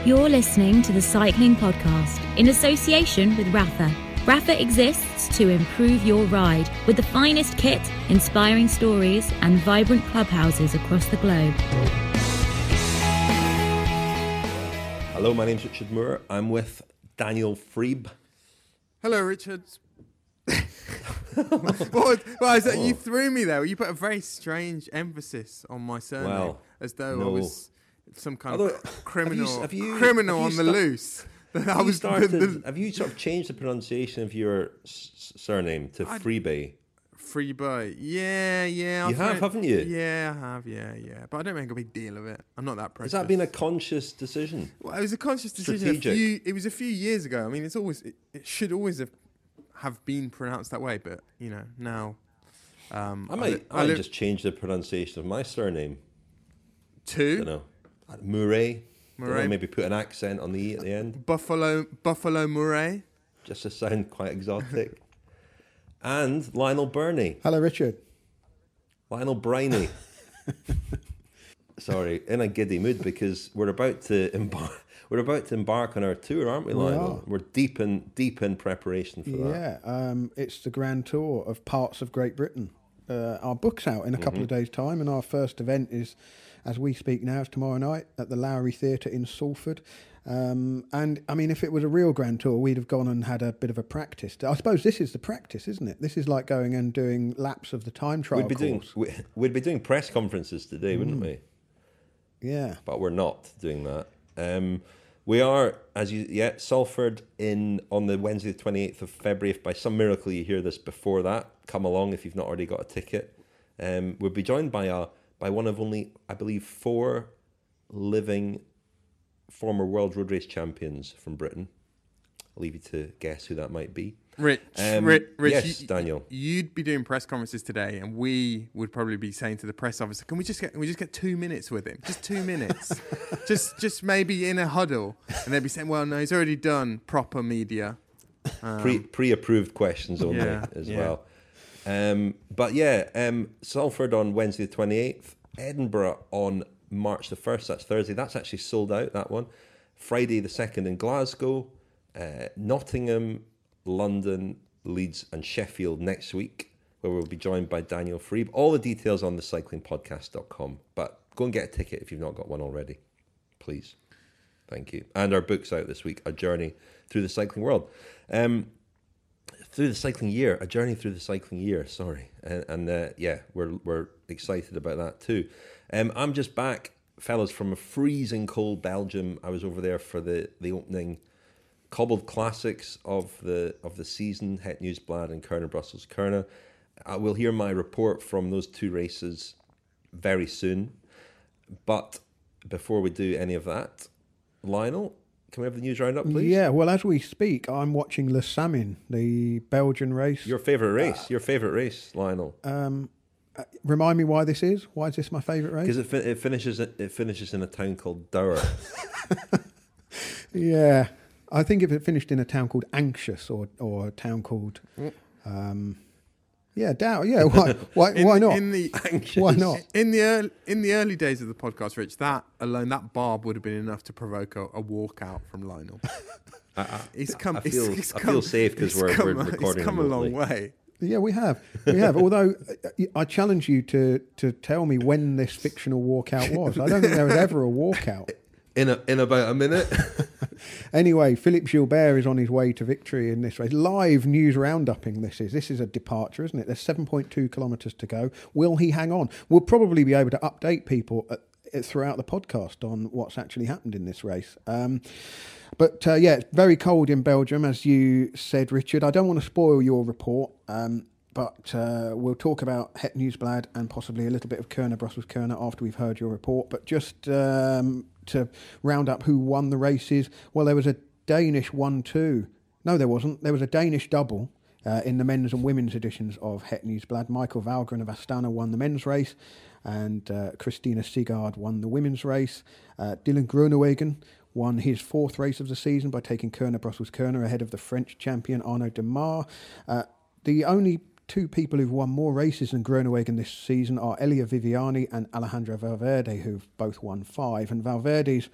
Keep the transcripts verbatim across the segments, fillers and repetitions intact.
You're listening to the Cycling Podcast in association with Rapha. Rapha exists to improve your ride with the finest kit, inspiring stories and vibrant clubhouses across the globe. Hello, my name's Richard Moore. I'm with Daniel Friebe. Hello, Richard. what was, well, is that, you threw me there. You put a very strange emphasis on my surname, Well, as though no. I was some kind Although, of criminal, have you- have you- criminal have you on the sta- loose. Have I you, was started, the, the have you sort of changed the pronunciation of your s- surname to I'd- Friebe? free boy. Yeah, yeah. You I've have, read- haven't you? Yeah, I have. Yeah, yeah. But I don't make a big deal of it. I'm not that precious. Has that been a conscious decision? Well, it was a conscious decision. A Strategic. few, it was a few years ago. I mean, it's always it, it should always have, have been pronounced that way. But you know now. Um, I might, li- I might li- just change the pronunciation of my surname. I two don't know. Murray. Don't know, Murray. maybe put an accent on the E at the end, Buffalo Buffalo Murray. just to sound quite exotic. And Lionel Burney. Hello, Richard. Lionel Briney. Sorry, in a giddy mood because we're about to embark. We're about to embark on our tour, aren't we, We Lionel? are. We're deep in deep in preparation for that. Yeah, um, it's the grand tour of parts of Great Britain. Uh, our book's out in a couple Mm-hmm. of days' time, and our first event is, as we speak now, is tomorrow night at the Lowry Theatre in Salford. Um, and, I mean, if it was a real grand tour, we'd have gone and had a bit of a practice. I suppose this is the practice, isn't it? This is like going and doing laps of the time trial We'd be doing course. we- we'd be doing press conferences today, wouldn't we? Yeah. But we're not doing that. Um, we are, as you, yeah, Salford in on the Wednesday, the twenty-eighth of February. If by some miracle you hear this before that, come along if you've not already got a ticket. Um, we'll be joined by a by one of only, I believe, four living former world road race champions from Britain. I'll leave you to guess who that might be. Rich, Um, Rich, Rich yes, you, Daniel. You'd be doing press conferences today, and we would probably be saying to the press officer, "Can we just get, can we just get two minutes with him? Just two minutes, just, just maybe in a huddle." And they'd be saying, "Well, no, he's already done proper media, um, Pre pre-approved questions only yeah, as yeah. well. Um, but yeah, um, Salford on Wednesday the twenty-eighth, Edinburgh on March the first, that's Thursday. That's actually sold out, that one. Friday the second in Glasgow, uh, Nottingham, London, Leeds and Sheffield next week, where we'll be joined by Daniel Friebe. All the details on the cycling podcast dot com. But go and get a ticket if you've not got one already, please. Thank you. And our book's out this week, A Journey Through the Cycling World. Um, through the cycling year, A Journey Through the Cycling Year, sorry. And, and uh, yeah, we're we're excited about that too. Um, I'm just back, fellas, from a freezing cold Belgium. I was over there for the, the opening cobbled classics of the of the season, Het Nieuwsblad and Kuurne Brussels Kuurne. I will hear my report from those two races very soon. But before we do any of that, Lionel, can we have the news roundup, please? Yeah, well, as we speak, I'm watching Le Samin, the Belgian race. Your favourite race, your favourite race, Lionel. Um, uh, remind me why this is? Why is this my favourite race? Because it, fi- it finishes it finishes in a town called Dour. Yeah. I think if it finished in a town called Anxious or or a town called, um, yeah, Dow, yeah, why why in, why not? In the Why not? in the early, in the early days of the podcast, Rich, that alone, that barb would have been enough to provoke a, a walkout from Lionel. I, I, He's come. I feel he's, he's I come, feel safe because he's we're, come, we're recording. He's come a long remotely. way. Yeah, we have, we have. Although uh, I challenge you to to tell me when this fictional walkout was. I don't think there was ever a walkout. In a, in about a minute. Anyway, Philippe Gilbert is on his way to victory in this race. Live news roundupping this is. This is a departure, isn't it? There's seven point two kilometres to go. Will he hang on? We'll probably be able to update people at, throughout the podcast on what's actually happened in this race. Um, but uh, yeah, it's very cold in Belgium, as you said, Richard. I don't want to spoil your report. Um, But uh, we'll talk about Het Nieuwsblad and possibly a little bit of Kuurne Brussels Kuurne after we've heard your report. But just um, to round up who won the races, well, there was a Danish one two. No, there wasn't. There was a Danish double uh, in the men's and women's editions of Het Nieuwsblad. Michael Valgren of Astana won the men's race, and uh, Christina Sigard won the women's race. Uh, Dylan Groenewegen won his fourth race of the season by taking Kuurne Brussels Kuurne ahead of the French champion Arnaud Demar. Uh, the only two people who've won more races than Groenewegen this season are Elia Viviani and Alejandro Valverde, who've both won five. And Valverde's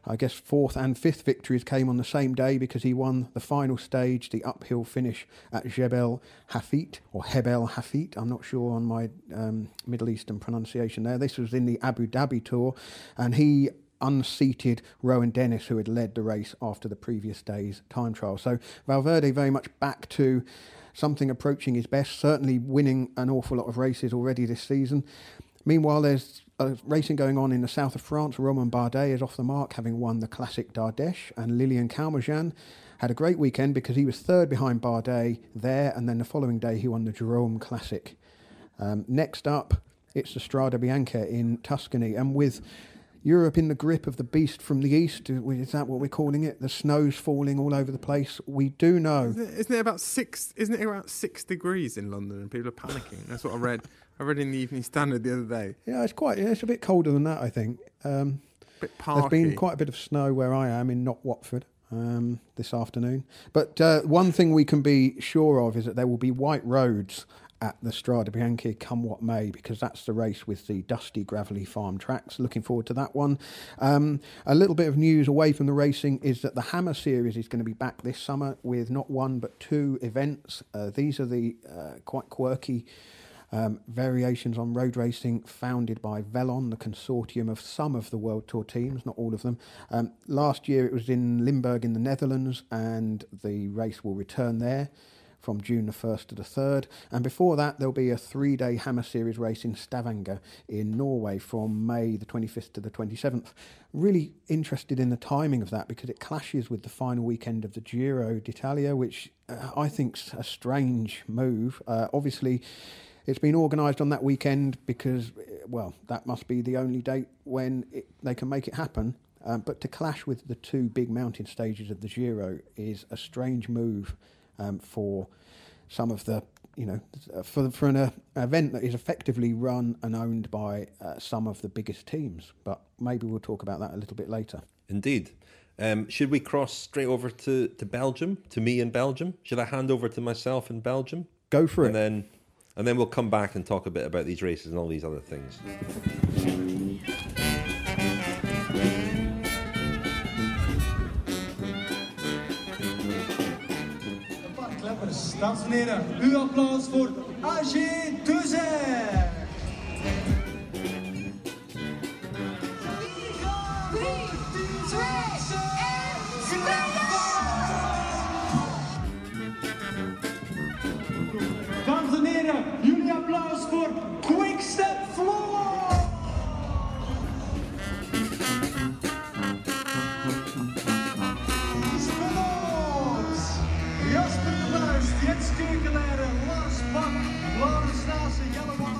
I guess fourth and fifth victories came on the same day because he won the final stage, the uphill finish at Jebel Hafit, or Hebel Hafit. I'm not sure on my um, Middle Eastern pronunciation there. This was in the Abu Dhabi Tour, and he unseated Rowan Dennis, who had led the race after the previous day's time trial. So Valverde very much back to something approaching his best, certainly winning an awful lot of races already this season. Meanwhile, there's uh, racing going on in the south of France. Romain Bardet is off the mark, having won the Classic d'Ardèche, and Lilian Calmejane had a great weekend because he was third behind Bardet there, and then the following day he won the Jerome Classic. Um, next up, it's the Strada Bianca in Tuscany, and with Europe in the grip of the beast from the east, is that what we're calling it? The snow's falling all over the place. We do know. Isn't it, isn't it about six? Isn't it about six degrees in London, and people are panicking? That's what I read. I read in the Evening Standard the other day. Yeah, it's quite. It's a bit colder than that, I think. Um, a bit parky. There's been quite a bit of snow where I am in Not Watford um, this afternoon. But uh, one thing we can be sure of is that there will be white roads at the Strada Bianca come what may, because that's the race with the dusty, gravelly farm tracks. Looking forward to that one. Um, a little bit of news away from the racing is that the Hammer Series is going to be back this summer with not one but two events. Uh, these are the uh, quite quirky um, variations on road racing founded by Velon, the consortium of some of the World Tour teams, not all of them. Um, last year it was in Limburg in the Netherlands, and the race will return there from June the first to the third. And before that, there'll be a three-day Hammer Series race in Stavanger in Norway from May the twenty-fifth to the twenty-seventh. Really interested in the timing of that because it clashes with the final weekend of the Giro d'Italia, which uh, I think's a strange move. Uh, obviously, it's been organised on that weekend because, well, that must be the only date when it, they can make it happen. Um, but to clash with the two big mountain stages of the Giro is a strange move Um, for some of the, you know, for for an uh, event that is effectively run and owned by uh, some of the biggest teams. But maybe we'll talk about that a little bit later. Indeed. Um, should we cross straight over to, to Belgium, to me in Belgium? Should I hand over to myself in Belgium? Go for and it. Then, and then we'll come back and talk a bit about these races and all these other things. Dames en heren, uw applaus voor A G deux R. Dames en heren, jullie applaus voor Quickstep Floor. Jasper de Buist, Jens Keukelaere, Lars Bak, Laurens Naassen, Jelle Van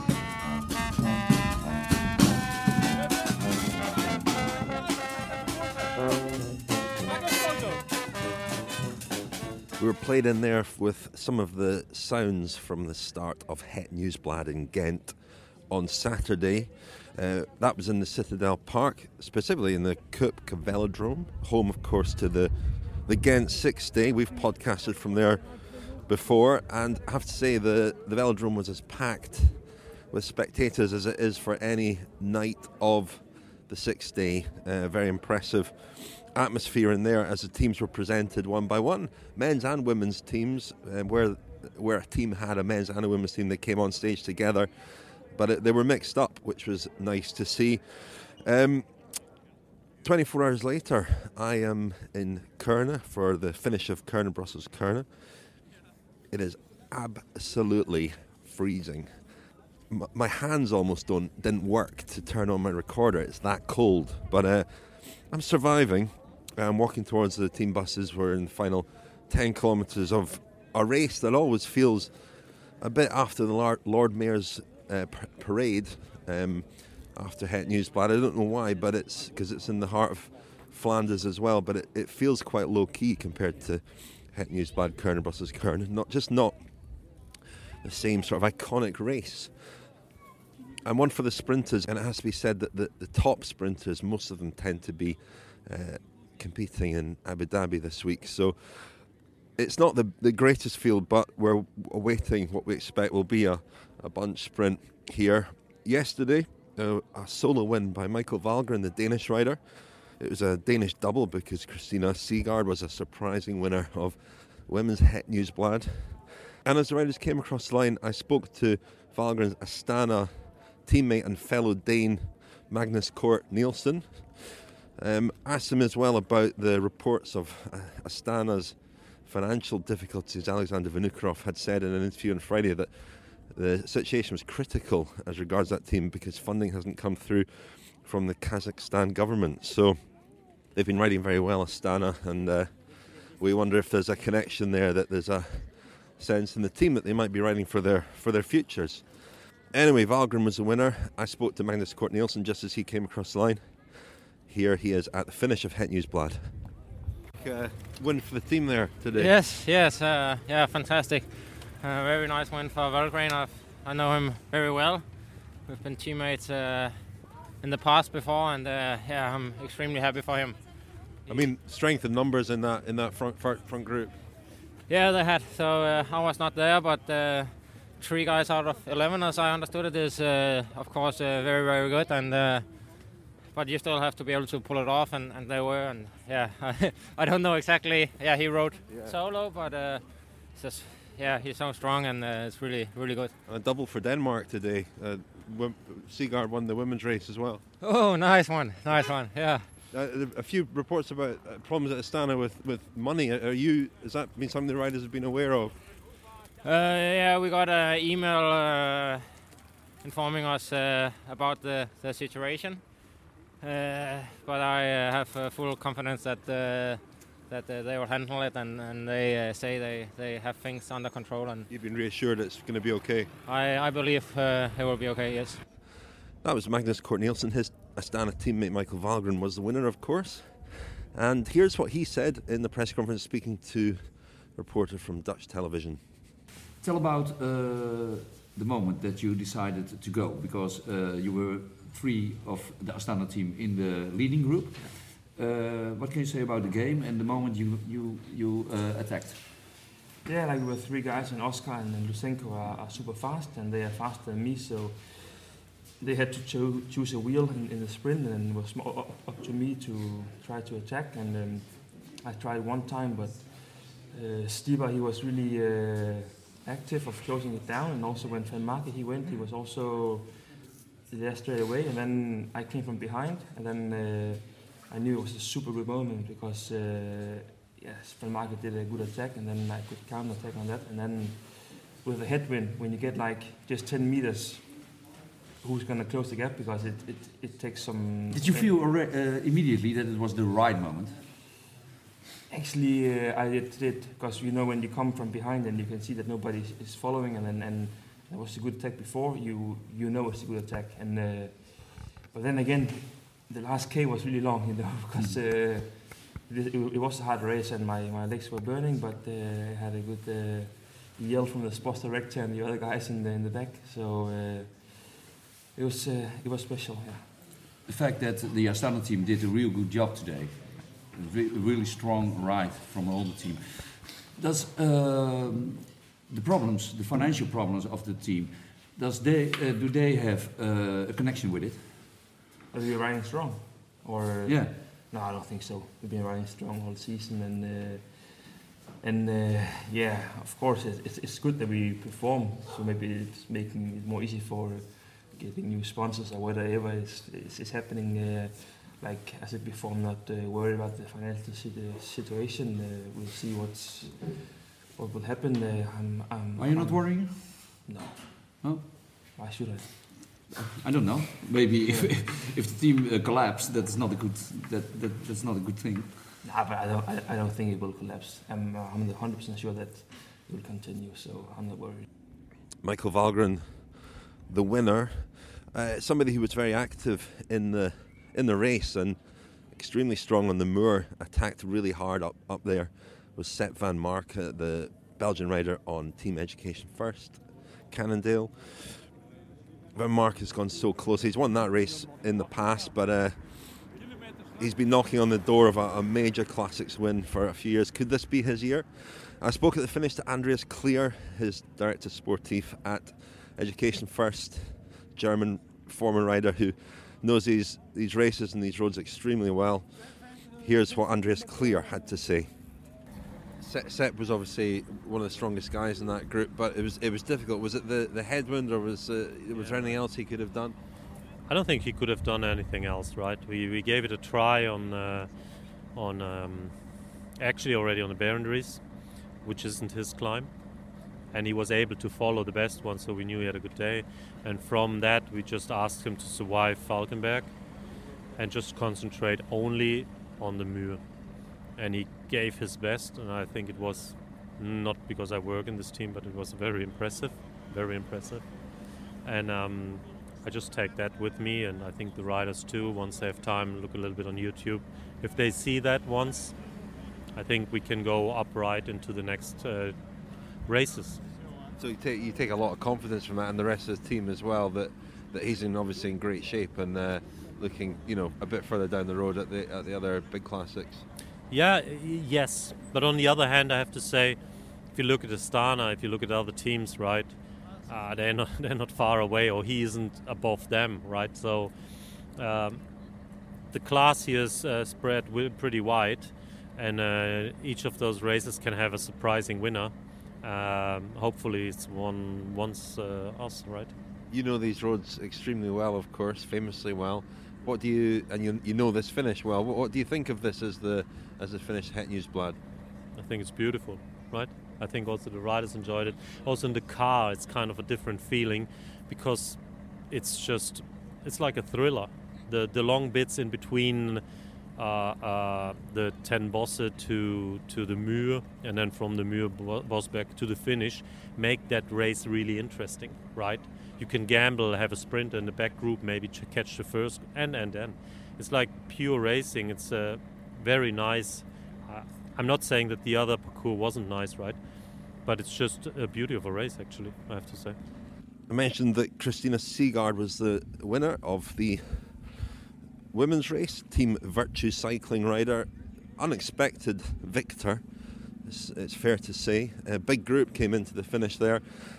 We were played in there with some of the sounds from the start of Het Nieuwsblad in Ghent on Saturday. Uh, that was in the Citadel Park, specifically in the Kuip Velodrome, home, of course, to the the Ghent six-day. We've podcasted from there before, and I have to say the, the Velodrome was as packed with spectators as it is for any night of the six-day. Uh, very impressive atmosphere in there as the teams were presented one by one. Men's and women's teams, uh, where where a team had a men's and a women's team, they came on stage together, but it, they were mixed up, which was nice to see. Um, twenty-four hours later, I am in Kuurne for the finish of Kuurne Brussels Kuurne. It is absolutely freezing. M- my hands almost don't didn't work to turn on my recorder. It's that cold, but uh, I'm surviving. I'm walking towards the team buses. We're in the final ten kilometres of a race that always feels a bit after the Lord, Lord Mayor's uh, p- parade. Um, after Het Nieuwsblad. I don't know why, but it's because it's in the heart of Flanders as well, but it, it feels quite low-key compared to Het Nieuwsblad, Kuurne, Brussels, Kuurne. Not, just not the same sort of iconic race. And one for the sprinters, and it has to be said that the, the top sprinters, most of them tend to be uh, competing in Abu Dhabi this week, so it's not the, the greatest field, but we're awaiting what we expect will be a, a bunch sprint here. Yesterday, Uh, a solo win by Michael Valgren, the Danish rider. It was a Danish double because Christina Segaard was a surprising winner of Women's Het Nieuwsblad. And as the riders came across the line, I spoke to Valgren's Astana teammate and fellow Dane, Magnus Cort Nielsen. Um, asked him as well about the reports of uh, Astana's financial difficulties. Alexander Vinokurov had said in an interview on Friday that the situation was critical as regards that team because funding hasn't come through from the Kazakhstan government. So they've been riding very well, Astana, and uh, we wonder if there's a connection there, that there's a sense in the team that they might be riding for their for their futures. Anyway, Valgren was the winner. I spoke to Magnus Cort Nielsen just as he came across the line. Here he is at the finish of Het Nieuwsblad. Uh, win for the team there today. Yes, yes, uh, yeah, fantastic. Uh, very nice win for Valgren. I've, I know him very well. We've been teammates uh, in the past before, and uh, yeah, I'm extremely happy for him. I mean, strength and numbers in that in that front front, front group. Yeah, they had. So uh, I was not there, but uh, three guys out of eleven, as I understood it, is uh, of course uh, very, very good. And uh, but you still have to be able to pull it off, and, and they were. And yeah, I don't know exactly. Yeah, he rode yeah. solo, but uh, it's just, yeah, he's so strong, and uh, it's really, really good. A double for Denmark today. Uh, Segaard won the women's race as well. Oh, nice one, nice one. Yeah. Uh, a few reports about uh, problems at Astana with, with money. Are you? Has that been something the riders have been aware of? Uh, yeah, we got an email uh, informing us uh, about the, the situation. Uh, but I uh, have uh, full confidence that uh, that uh, they will handle it, and, and they uh, say they, they have things under control. And you've been reassured it's going to be okay. I I believe uh, it will be okay. Yes. That was Magnus Cort Nielsen. His Astana teammate Michael Valgren was the winner, of course. And here's what he said in the press conference, speaking to a reporter from Dutch television. Tell about uh, the moment that you decided to go, because uh, you were three of the Astana team in the leading group. Uh, what can you say about the game and the moment you you you uh, attacked? Yeah, like we were three guys, and Oscar and Lusenko are, are super fast, and they are faster than me, so they had to cho- choose a wheel in, in the sprint, and it was up, up to me to try to attack. And um, I tried one time, but uh, Stiba, he was really uh, active of closing it down, and also when Van Marke he went, he was also there straight away. And then I came from behind, and then uh, I knew it was a super good moment because uh, yes, Van Marke did a good attack, and then I could counter attack on that. And then with the headwind, when you get like just ten meters. Who's going to close the gap, because it, it, it takes some... Did you feel uh, immediately that it was the right moment? Actually, uh, I did, because you know when you come from behind and you can see that nobody is following, and and, and it was a good attack before, you you know it's a good attack. And uh, but then again, the last K was really long, you know, because uh, it, it was a hard race and my, my legs were burning, but uh, I had a good uh, yell from the sports director and the other guys in the in the back. So. Uh, It was uh, it was special, yeah. The fact that the Astana team did a real good job today, a re- really strong ride from all the team. Does um, the problems, the financial problems of the team, does they uh, do they have uh, a connection with it? Are we riding strong, or yeah? No, I don't think so. We've been riding strong all season, and uh, and uh, yeah, of course it's it's good that we perform. So maybe it's making it more easy for. Uh, getting new sponsors or whatever is, is, is happening. Uh, like I said before, I'm not uh, worried about the financial situation. Uh, we'll see what's what will happen. Uh, I'm, I'm, Are you not I'm, worrying? No. No? Why should I? I don't know. Maybe if if the team uh, collapses, that's not a good that, that that's not a good thing. Nah, but I don't I, I don't think it will collapse. I'm uh, I'm one hundred percent sure that it will continue. So I'm not worried. Michael Valgren, the winner, uh, somebody who was very active in the in the race and extremely strong on the moor, attacked really hard up, up there, was Sepp Van Marke, the Belgian rider on Team Education First, Cannondale. Van Marke has gone so close. He's won that race in the past, but uh, he's been knocking on the door of a, a major classics win for a few years. Could this be his year? I spoke at the finish to Andreas Klier, his director sportif at Education First, German former rider who knows these, these races and these roads extremely well. Here's what Andreas Clear had to say. Se- Sepp was obviously one of the strongest guys in that group, but it was it was difficult. Was it the, the headwind, or was uh, was there anything else he could have done? I don't think he could have done anything else, right? We we gave it a try on uh, on um, actually already on the Barendrees, which isn't his climb, and he was able to follow the best one, so we knew he had a good day. And from that, we just asked him to survive Falkenberg and just concentrate only on the Muur. And he gave his best, and I think it was not because I work in this team, but it was very impressive, very impressive. And um, I just take that with me, and I think the riders too, once they have time, look a little bit on YouTube. If they see that once, I think we can go upright into the next uh, races. So you take you take a lot of confidence from that, and the rest of the team as well, that, that he's in obviously in great shape and uh, looking, you know, a bit further down the road at the at the other big classics. Yeah, yes. But on the other hand, I have to say, if you look at Astana, if you look at other teams, right, uh, they're not they're not far away, or he isn't above them, right? So um, the class here is uh, spread pretty wide, and uh, each of those races can have a surprising winner. Um, hopefully, it's one once uh, us, right? You know these roads extremely well, of course, famously well. What do you, and you you know this finish well, what, what do you think of this as the as the Finnish Het Nieuwsblad? I think it's beautiful, right? I think also the riders enjoyed it. Also in the car, it's kind of a different feeling because it's just, it's like a thriller. The the long bits in between uh, uh, the Ten Bosse to to the Muur, and then from the Muur Bosberg to the finish, make that race really interesting, right? You can gamble, have a sprint in the back group, maybe ch- catch the first, and and and it's like pure racing. It's uh, very nice. Uh, I'm not saying that the other parcours wasn't nice, right? But it's just a beauty of a race, actually, I have to say. I mentioned that Christina Seaguard was the winner of the women's race, Team Virtue cycling rider. Unexpected victor, it's, it's fair to say. A big group came into the finish there.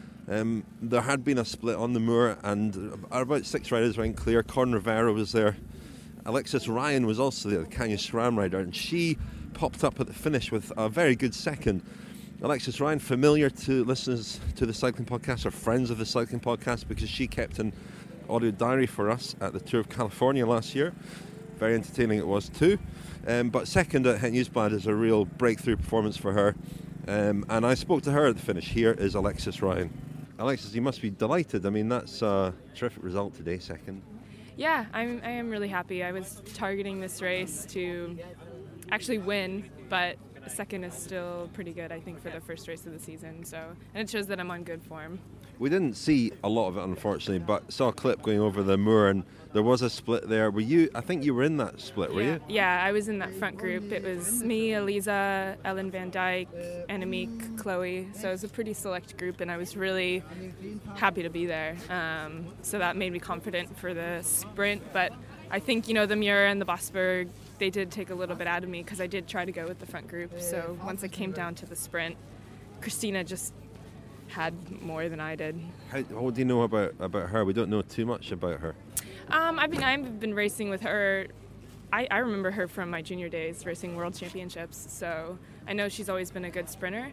Um, there had been a split on the Muur, and about six riders went clear. Corn Rivera was there. Alexis Ryan was also there, the Canyon SRAM rider, and she popped up at the finish with a very good second. Alexis Ryan, familiar to listeners to the Cycling Podcast or friends of the Cycling Podcast, because she kept an audio diary for us at the Tour of California last year. Very entertaining it was too. Um, but second at Het Nieuwsblad is a real breakthrough performance for her. Um, and I spoke to her at the finish. Here is Alexis Ryan. Alexis, you must be delighted. I mean, that's a terrific result today, second. Yeah, I'm, I am really happy. I was targeting this race to actually win, but second is still pretty good, I think, for the first race of the season. So, and it shows that I'm on good form. We didn't see a lot of it, unfortunately, but saw a clip going over the Muur, and there was a split there. Were you? I think you were in that split, were yeah. you? Yeah, I was in that front group. It was me, Elisa, Ellen Van Dijk, Annemiek, Chloe. So it was a pretty select group, and I was really happy to be there. Um, so that made me confident for the sprint. But I think, you know, the Muur and the Bosberg, they did take a little bit out of me because I did try to go with the front group. So once it came down to the sprint, Christina just had more than I did. How, what do you know about, about her? We don't know too much about her. Um, I mean, I've been racing with her. I, I remember her from my junior days, racing World Championships. So I know she's always been a good sprinter.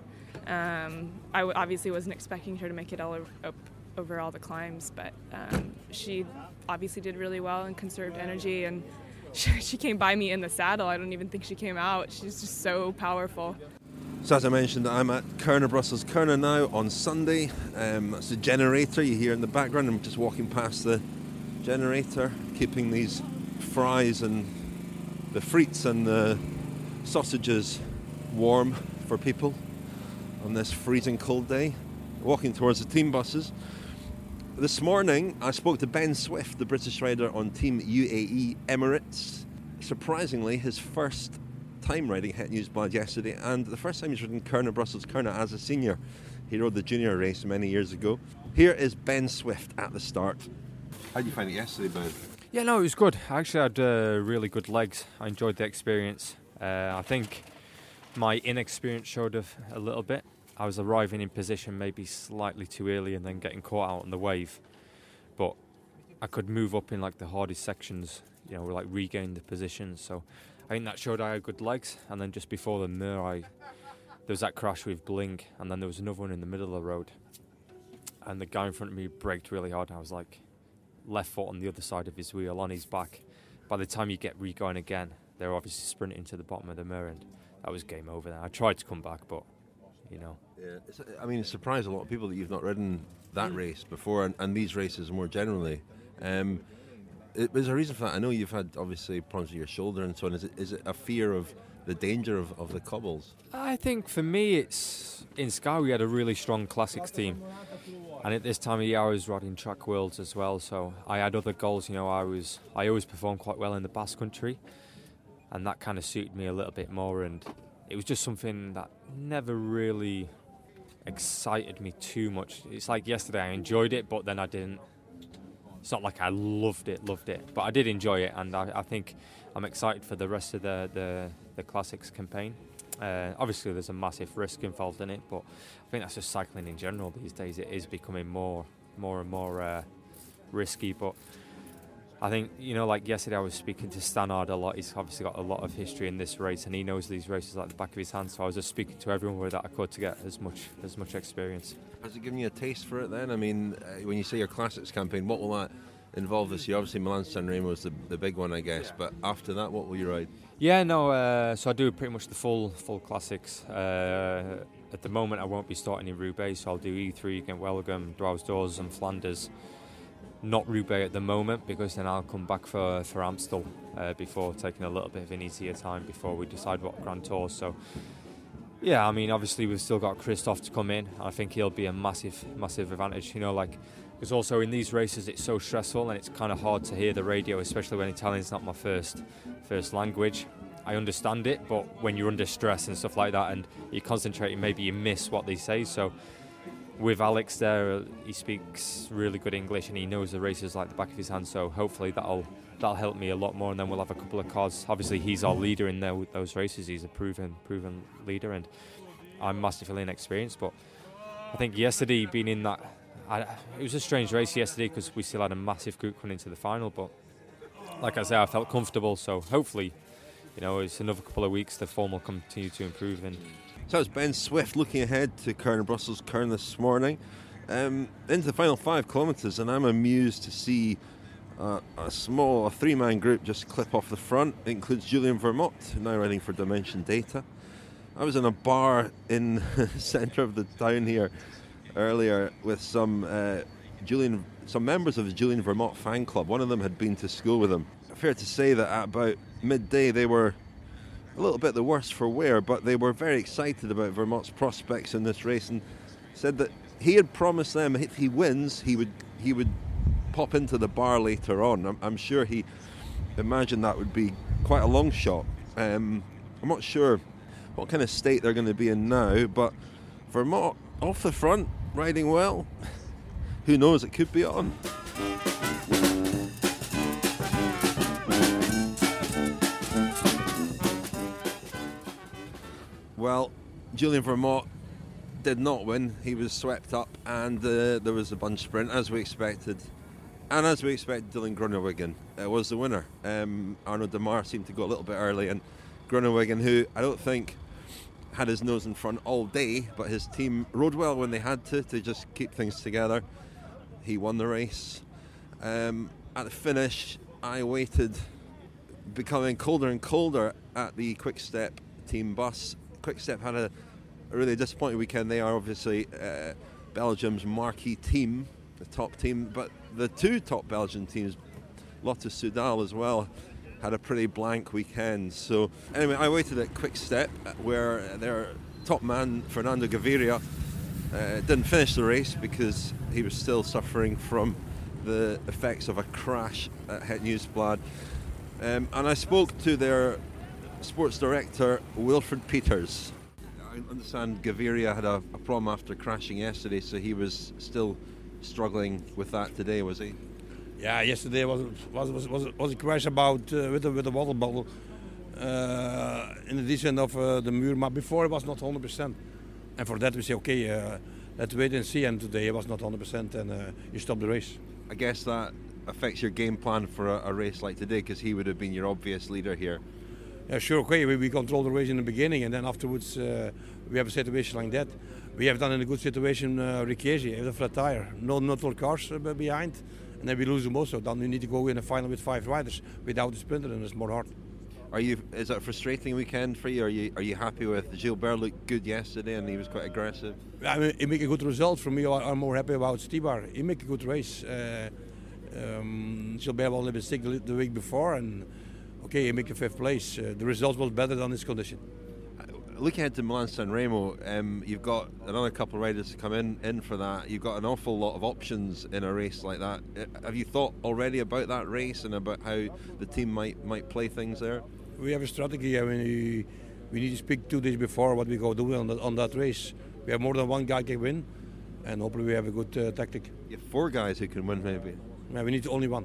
Um, I w- obviously wasn't expecting her to make it all o- up over all the climbs, but um, she obviously did really well and conserved energy. And she, she came by me in the saddle. I don't even think she came out. She's just so powerful. So as I mentioned, I'm at Kuurne, Brussels Kuurne now on Sunday. Um, that's the generator you hear in the background. I'm just walking past the generator, keeping these fries and the frites and the sausages warm for people on this freezing cold day. Walking towards the team buses. This morning I spoke to Ben Swift, the British rider on Team U A E Emirates. Surprisingly, his first time riding Het Nieuwsblad yesterday, and the first time he's ridden Kuurne, Brussels Kuurne as a senior. He rode the junior race many years ago. Here is Ben Swift at the start. How did you find it yesterday, Ben? Yeah, no, it was good. I actually had uh, really good legs. I enjoyed the experience. Uh, I think my inexperience showed a, a little bit. I was arriving in position maybe slightly too early and then getting caught out on the wave. But I could move up in like the hardest sections, you know, like regain the position. So I think that showed I had good legs. And then just before the Muur, I there was that crash with Bling, and then there was another one in the middle of the road. And the guy in front of me braked really hard, and I was like, left foot on the other side of his wheel, on his back. By the time you get re-going again, they were obviously sprinting to the bottom of the Muur, and that was game over then. I tried to come back, but, you know. Yeah, it's, I mean, it surprised a lot of people that you've not ridden that race before, and, and these races more generally. Um, it, is there a reason for that? I know you've had, obviously, problems with your shoulder and so on. Is it, is it a fear of the danger of, of the cobbles? I think for me, it's in Sky we had a really strong classics team, and at this time of year I was riding track worlds as well. So I had other goals. You know, I was I always performed quite well in the Basque Country, and that kind of suited me a little bit more. And it was just something that never really excited me too much. It's like yesterday I enjoyed it, but then I didn't. It's not like I loved it, loved it, but I did enjoy it, and I, I think I'm excited for the rest of the the, the classics campaign. Uh, obviously, there's a massive risk involved in it, but I think that's just cycling in general these days. It is becoming more, more and more uh, risky. But I think, you know, like yesterday, I was speaking to Stannard a lot. He's obviously got a lot of history in this race, and he knows these races like the back of his hand. So I was just speaking to everyone that I could to get as much as much experience. Has it given you a taste for it then? I mean, uh, when you say your classics campaign, what will that involve this year? Obviously, Milan-San Remo was the, the big one, I guess. But after that, what will you ride? Yeah, no. Uh, so I do pretty much the full full classics. Uh, at the moment, I won't be starting in Roubaix, so I'll do E three, Gent-Wevelgem, Dwars-Dors, and Flanders. Not Roubaix at the moment, because then I'll come back for for Amstel uh, before taking a little bit of an easier time before we decide what Grand Tour. So. Yeah, I mean, obviously we've still got Christoph to come in. I think he'll be a massive, massive advantage. You know, like, because also in these races it's so stressful and it's kind of hard to hear the radio, especially when Italian's not my first, first language. I understand it, but when you're under stress and stuff like that, and you're concentrating, maybe you miss what they say. So with Alex there, he speaks really good English and he knows the races like the back of his hand. So hopefully that'll that'll help me a lot more, and then we'll have a couple of cars. Obviously, he's our leader in there with those races. He's a proven, proven leader, and I'm massively inexperienced. But I think yesterday, being in that, I, it was a strange race yesterday because we still had a massive group coming into the final. But like I say, I felt comfortable. So hopefully, you know, it's another couple of weeks. The form will continue to improve. And so it's Ben Swift looking ahead to Kuurne Brussels Kuurne this morning, um, into the final five kilometres, and I'm amused to see. Uh, a small a three-man group just clip off the front. It includes Julien Vermot, now riding for Dimension Data. I was in a bar in the centre of the town here earlier with some uh, Julien, some members of the Julien Vermot fan club. One of them had been to school with him. Fair to say that at about midday they were a little bit the worse for wear, but they were very excited about Vermot's prospects in this race, and said that he had promised them if he wins, he would he would pop into the bar later on. I'm, I'm sure he imagined that would be quite a long shot. Um, I'm not sure what kind of state they're going to be in now, but Vermot off the front, riding well. Who knows, it could be on. Well, Julien Vermot did not win. He was swept up, and uh, there was a bunch sprint, as we expected. And as we expected, Dylan Groenewegen uh, was the winner. Um, Arnaud Démare seemed to go a little bit early, and Groenewegen, who I don't think had his nose in front all day, but his team rode well when they had to, to just keep things together. He won the race. Um, at the finish, I waited, becoming colder and colder at the Quick Step team bus. Quick Step had a, a really disappointing weekend. They are obviously uh, Belgium's marquee team, the top team, but the two top Belgian teams, Lotto Soudal as well, had a pretty blank weekend. So anyway, I waited at Quick Step, where their top man, Fernando Gaviria, uh, didn't finish the race because he was still suffering from the effects of a crash at Het Nieuwsblad. Um, and I spoke to their sports director, Wilfred Peters. I understand Gaviria had a, a problem after crashing yesterday, so he was still struggling with that today, was he? Yeah, yesterday was was was was, was a crash about uh, with the with the water bottle uh, in addition of uh, the Muur, but before it was not one hundred percent, and for that we say okay, uh, let's wait and see. And today it was not one hundred percent, and uh, you stop the race. I guess that affects your game plan for a, a race like today? Because he would have been your obvious leader here. Yeah, sure. Okay, we, we control the race in the beginning, and then afterwards uh, we have a situation like that. We have done in a good situation uh, Rikiesi with a flat tire, no neutral cars uh, behind, and then we lose them also. Then we need to go in a final with five riders without a sprinter, and it's more hard. Are you? Is that a frustrating weekend for you? Are you? Are you happy with Gilbert? Looked good yesterday, and he was quite aggressive. I mean, he make a good result. For me, I'm more happy about Stybar. He make a good race. Uh, um, Gilbert was a little bit sick the, the week before, and okay, he make a fifth place. Uh, the result was better than his condition. Looking ahead to Milan San Remo, um, you've got another couple of riders to come in, in for that. You've got an awful lot of options in a race like that. Uh, have you thought already about that race and about how the team might might play things there? We have a strategy. I mean, we, we need to speak two days before what we go do on that, on that race. We have more than one guy can win, and hopefully we have a good uh, tactic. You have four guys who can win, maybe. Yeah, we need only one.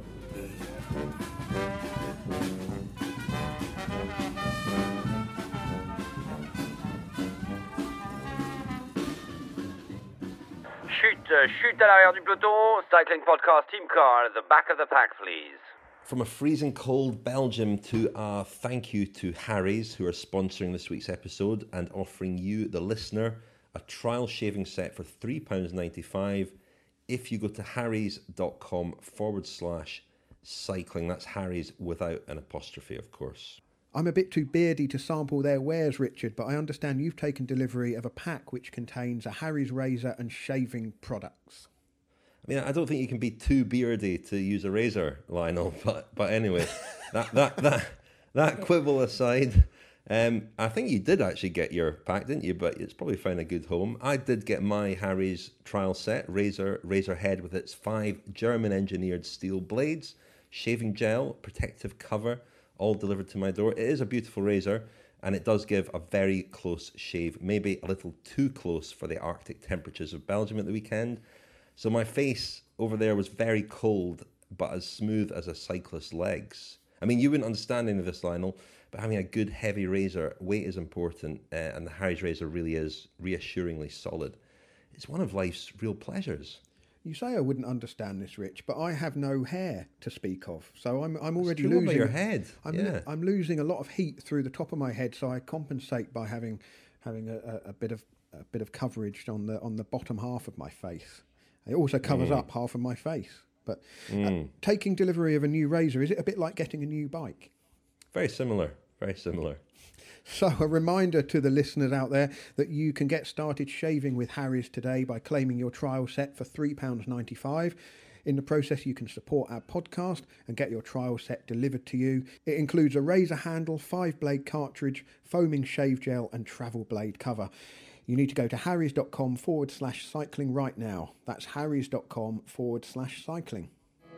Chute, chute à l'arrière du peloton. Cycling podcast team car at the back of the pack, please. From a freezing cold Belgium to a thank you to Harry's, who are sponsoring this week's episode and offering you, the listener, a trial shaving set for three pounds ninety-five if you go to harrys.com forward slash cycling. That's Harry's without an apostrophe, of course. I'm a bit too beardy to sample their wares, Richard, but I understand you've taken delivery of a pack which contains a Harry's razor and shaving products. I mean, I don't think you can be too beardy to use a razor, Lionel. But but anyway, that that that that quibble aside, um, I think you did actually get your pack, didn't you? But it's probably found a good home. I did get my Harry's trial set, razor razor head with its five German-engineered steel blades, shaving gel, protective cover, all delivered to my door. It is a beautiful razor, and it does give a very close shave, maybe a little too close for the Arctic temperatures of Belgium at the weekend. So my face over there was very cold, but as smooth as a cyclist's legs. I mean, you wouldn't understand any of this, Lionel, but having a good heavy razor, weight is important, uh, and the Harry's razor really is reassuringly solid. It's one of life's real pleasures. You say I wouldn't understand this, Rich, but I have no hair to speak of, so I'm I'm already It's true losing about your head. I'm yeah. lo- I'm losing a lot of heat through the top of my head, so I compensate by having having a, a, a bit of a bit of coverage on the on the bottom half of my face. It also covers Mm. up half of my face. But uh, Mm. taking delivery of a new razor, is it a bit like getting a new bike? Very similar, very similar. So a reminder to the listeners out there that you can get started shaving with Harry's today by claiming your trial set for three pounds ninety-five. In the process, you can support our podcast and get your trial set delivered to you. It includes a razor handle, five-blade cartridge, foaming shave gel and travel blade cover. You need to go to harrys.com forward slash cycling right now. That's harrys.com forward slash cycling.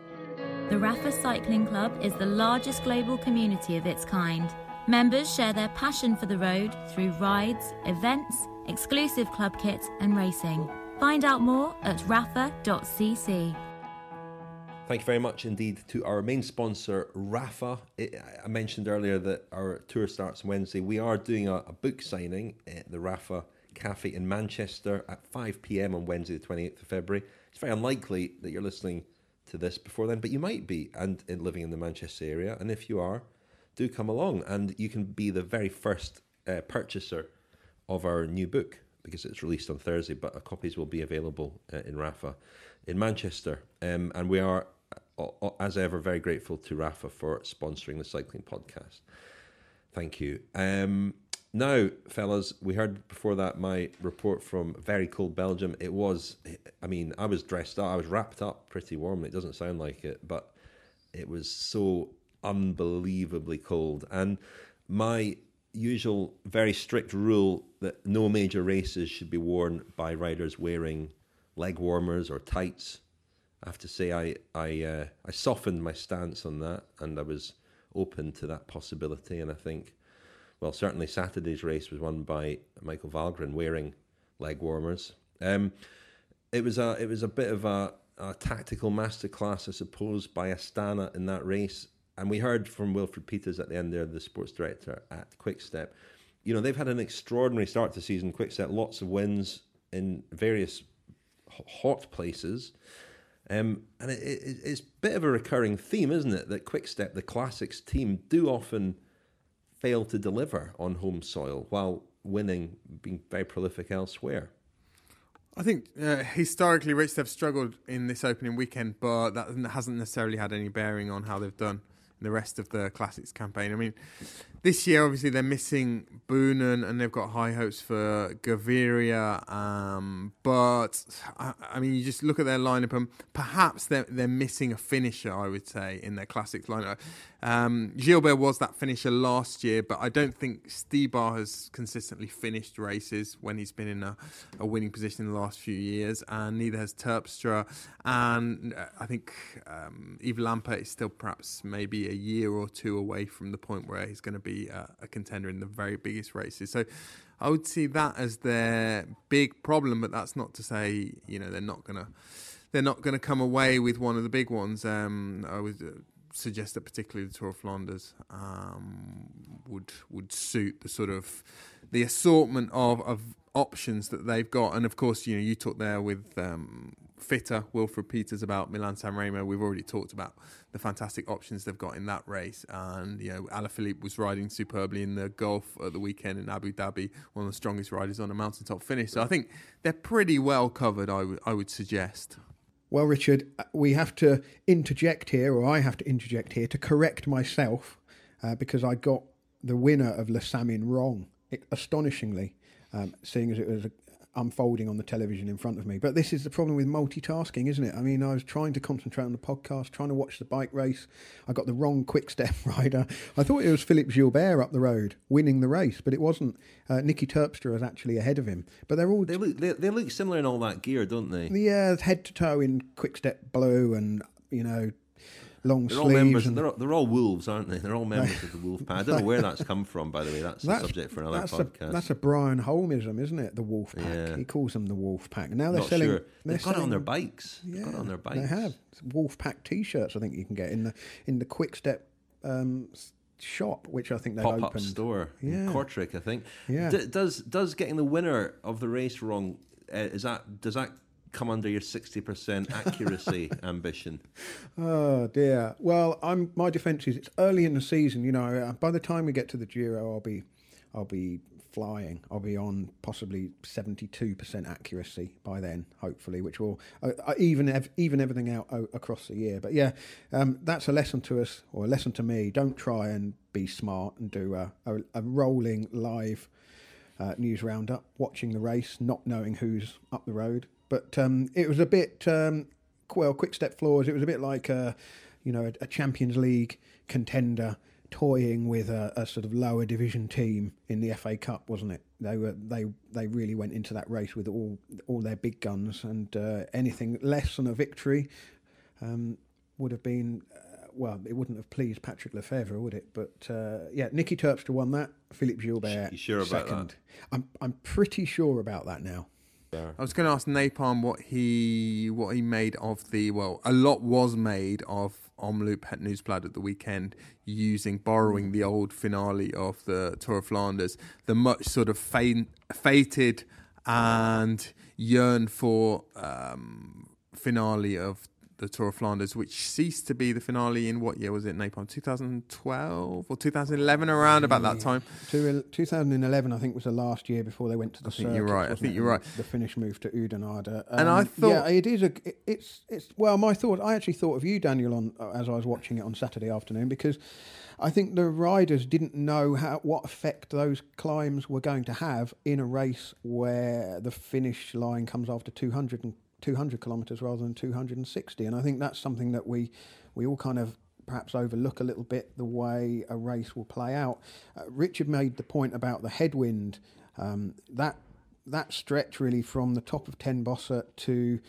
The Rafa Cycling Club is the largest global community of its kind. Members share their passion for the road through rides, events, exclusive club kit and racing. Find out more at rafa dot c c. Thank you very much indeed to our main sponsor, Rafa. It, I mentioned earlier that our tour starts Wednesday. We are doing a, a book signing at the Rafa Cafe in Manchester at five p.m. on Wednesday the twenty-eighth of February. It's very unlikely that you're listening to this before then, but you might be and in living in the Manchester area. And if you are, do come along, and you can be the very first uh, purchaser of our new book, because it's released on Thursday, but our copies will be available uh, in Rafa in Manchester. Um, and we are, uh, as ever, very grateful to Rafa for sponsoring the Cycling Podcast. Thank you. Um, now, fellas, we heard before that my report from very cold Belgium. It was, I mean, I was dressed up, I was wrapped up pretty warmly. It doesn't sound like it, but it was so unbelievably cold. And my usual very strict rule that no major races should be worn by riders wearing leg warmers or tights, I have to say I I uh, I softened my stance on that, and I was open to that possibility. And I think, well, certainly Saturday's race was won by Michael Valgren wearing leg warmers. Um, it was a it was a bit of a, a tactical masterclass, I suppose, by Astana in that race. And we heard from Wilfred Peters at the end there, the sports director at Quick-Step. You know, they've had an extraordinary start to the season, Quick-Step, lots of wins in various hot places. Um, and it, it, it's a bit of a recurring theme, isn't it? That Quick-Step, the Classics team, do often fail to deliver on home soil while winning, being very prolific elsewhere. I think uh, historically Rich have struggled in this opening weekend, but that hasn't necessarily had any bearing on how they've done in the rest of the Classics campaign. I mean, this year obviously they're missing Boonen and they've got high hopes for Gaviria, um, but I, I mean, you just look at their lineup and perhaps they're, they're missing a finisher, I would say, in their Classics lineup. Um, Gilbert was that finisher last year, but I don't think Stybar has consistently finished races when he's been in a, a winning position in the last few years, and neither has Terpstra. And I think um, Yves Lampaert is still perhaps maybe a year or two away from the point where he's going to be a, a contender in the very biggest races. So I would see that as their big problem, but that's not to say, you know, they're not going to they're not going to come away with one of the big ones. Um, I would uh, suggest that particularly the Tour of Flanders um, would would suit the sort of the assortment of, of options that they've got. And of course, you know, you talked there with um, Fitter, Wilfred Peters, about Milan-San Remo. We've already talked about the fantastic options they've got in that race. And, you know, Alaphilippe was riding superbly in the Gulf at the weekend in Abu Dhabi, one of the strongest riders on a mountaintop finish. So I think they're pretty well covered, I would I would suggest. Well, Richard, we have to interject here, or I have to interject here, to correct myself, uh, because I got the winner of Les Samin wrong, it, astonishingly, um, seeing as it was a, unfolding on the television in front of me. But this is the problem with multitasking, isn't it? I mean, I was trying to concentrate on the podcast, trying to watch the bike race. I got the wrong Quick-Step rider. I thought it was Philippe Gilbert up the road winning the race, but it wasn't. Uh, Nicky Terpstra was actually ahead of him. But they're all... They look, they, they look similar in all that gear, don't they? Yeah, head to toe in Quick-Step blue and, you know, long they're sleeves. All members, and they're, all, they're all wolves, aren't they? They're all members of the wolf pack. I don't know where that's come from, by the way. That's, that's a subject for another that's podcast. A, that's a Brian Holmism, isn't it? The wolf pack. Yeah. He calls them the wolf pack. Now they're Not selling. Sure. They're They've got selling, it on their bikes. Yeah, They've got it on their bikes. They have wolf pack T-shirts. I think you can get in the in the Quick-Step um, shop, which I think they've Pop-up opened. store Yeah. in Kortrijk, I think. Yeah. D- does does getting the winner of the race wrong? Uh, is that does that come under your sixty percent accuracy ambition? Oh dear. Well, I'm my defence is it's early in the season. You know, by the time we get to the Giro, I'll be, I'll be flying. I'll be on possibly seventy-two percent accuracy by then, hopefully, which will uh, even ev- even everything out uh, across the year. But yeah, um, that's a lesson to us, or a lesson to me. Don't try and be smart and do a, a, a rolling live uh, news roundup, watching the race, not knowing who's up the road. But um, it was a bit, um, well, Quick-Step Floors, it was a bit like, a, you know, a, a Champions League contender toying with a, a sort of lower division team in the F A Cup, wasn't it? They were they they really went into that race with all all their big guns, and uh, anything less than a victory um, would have been, uh, well, it wouldn't have pleased Patrick Lefevere, would it? But uh, yeah, Nicky Terpstra won that, Philippe Gilbert You sure about second. that? I'm I'm pretty sure about that now. I was going to ask Napalm what he what he made of the, well, a lot was made of Omloop Het Nieuwsblad at the weekend, using, borrowing the old finale of the Tour of Flanders, the much sort of faint, fated and yearned for um, finale of the Tour of Flanders, which ceased to be the finale in what year was it, Napalm? twenty twelve or two thousand eleven, around about that time? Two, twenty eleven, I think, was the last year before they went to the I think circuit. you're right. I wasn't think it? you're right. The Finnish moved to Oudenaarde. Um, And I thought- yeah, it is a. it- It's it's well, my thought. I actually thought of you, Daniel, on as I was watching it on Saturday afternoon, because I think the riders didn't know how what effect those climbs were going to have in a race where the finish line comes after two hundred and two hundred kilometres rather than two hundred sixty, and I think that's something that we we all kind of perhaps overlook a little bit, the way a race will play out. Uh, Richard made the point about the headwind, um, that that stretch really from the top of Ten Bosse to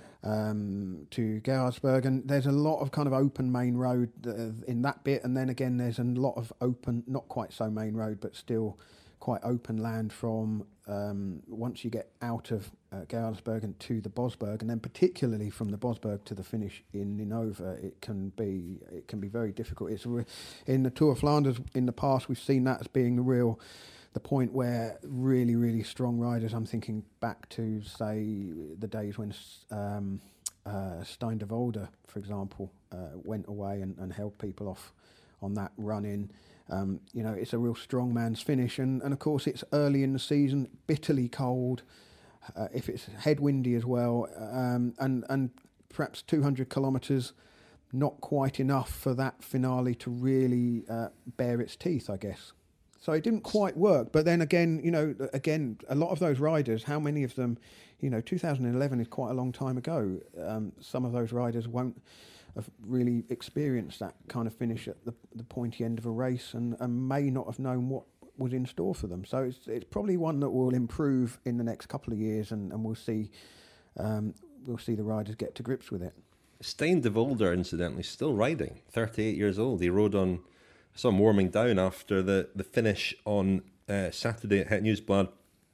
um, to Gerardsbergen. There's a lot of kind of open main road uh, in that bit, and then again there's a lot of open, not quite so main road, but still quite open land from um, once you get out of uh, Gerardsbergen to the Bosberg, and then particularly from the Bosberg to the finish in Ninova, it can be it can be very difficult. It's re- in the Tour of Flanders in the past, we've seen that as being the real the point where really really strong riders. I'm thinking back to say the days when um, uh, Stein de Volder, for example, uh, went away and, and held people off on that run in. Um, you know, it's a real strong man's finish, and, and of course it's early in the season, bitterly cold. Uh, if it's headwindy as well, um, and and perhaps two hundred kilometres, not quite enough for that finale to really uh, bare its teeth, I guess. So it didn't quite work. But then again, you know, again, a lot of those riders, how many of them, you know, two thousand eleven is quite a long time ago. Um, some of those riders won't have really experienced that kind of finish at the, the pointy end of a race, and, and may not have known what was in store for them. So it's it's probably one that will improve in the next couple of years, and, and we'll see um, we'll see the riders get to grips with it. Stein de Volder, incidentally, still riding, thirty-eight years old. He rode on, I saw him warming down after the, the finish on uh, Saturday at Het Nieuwsblad.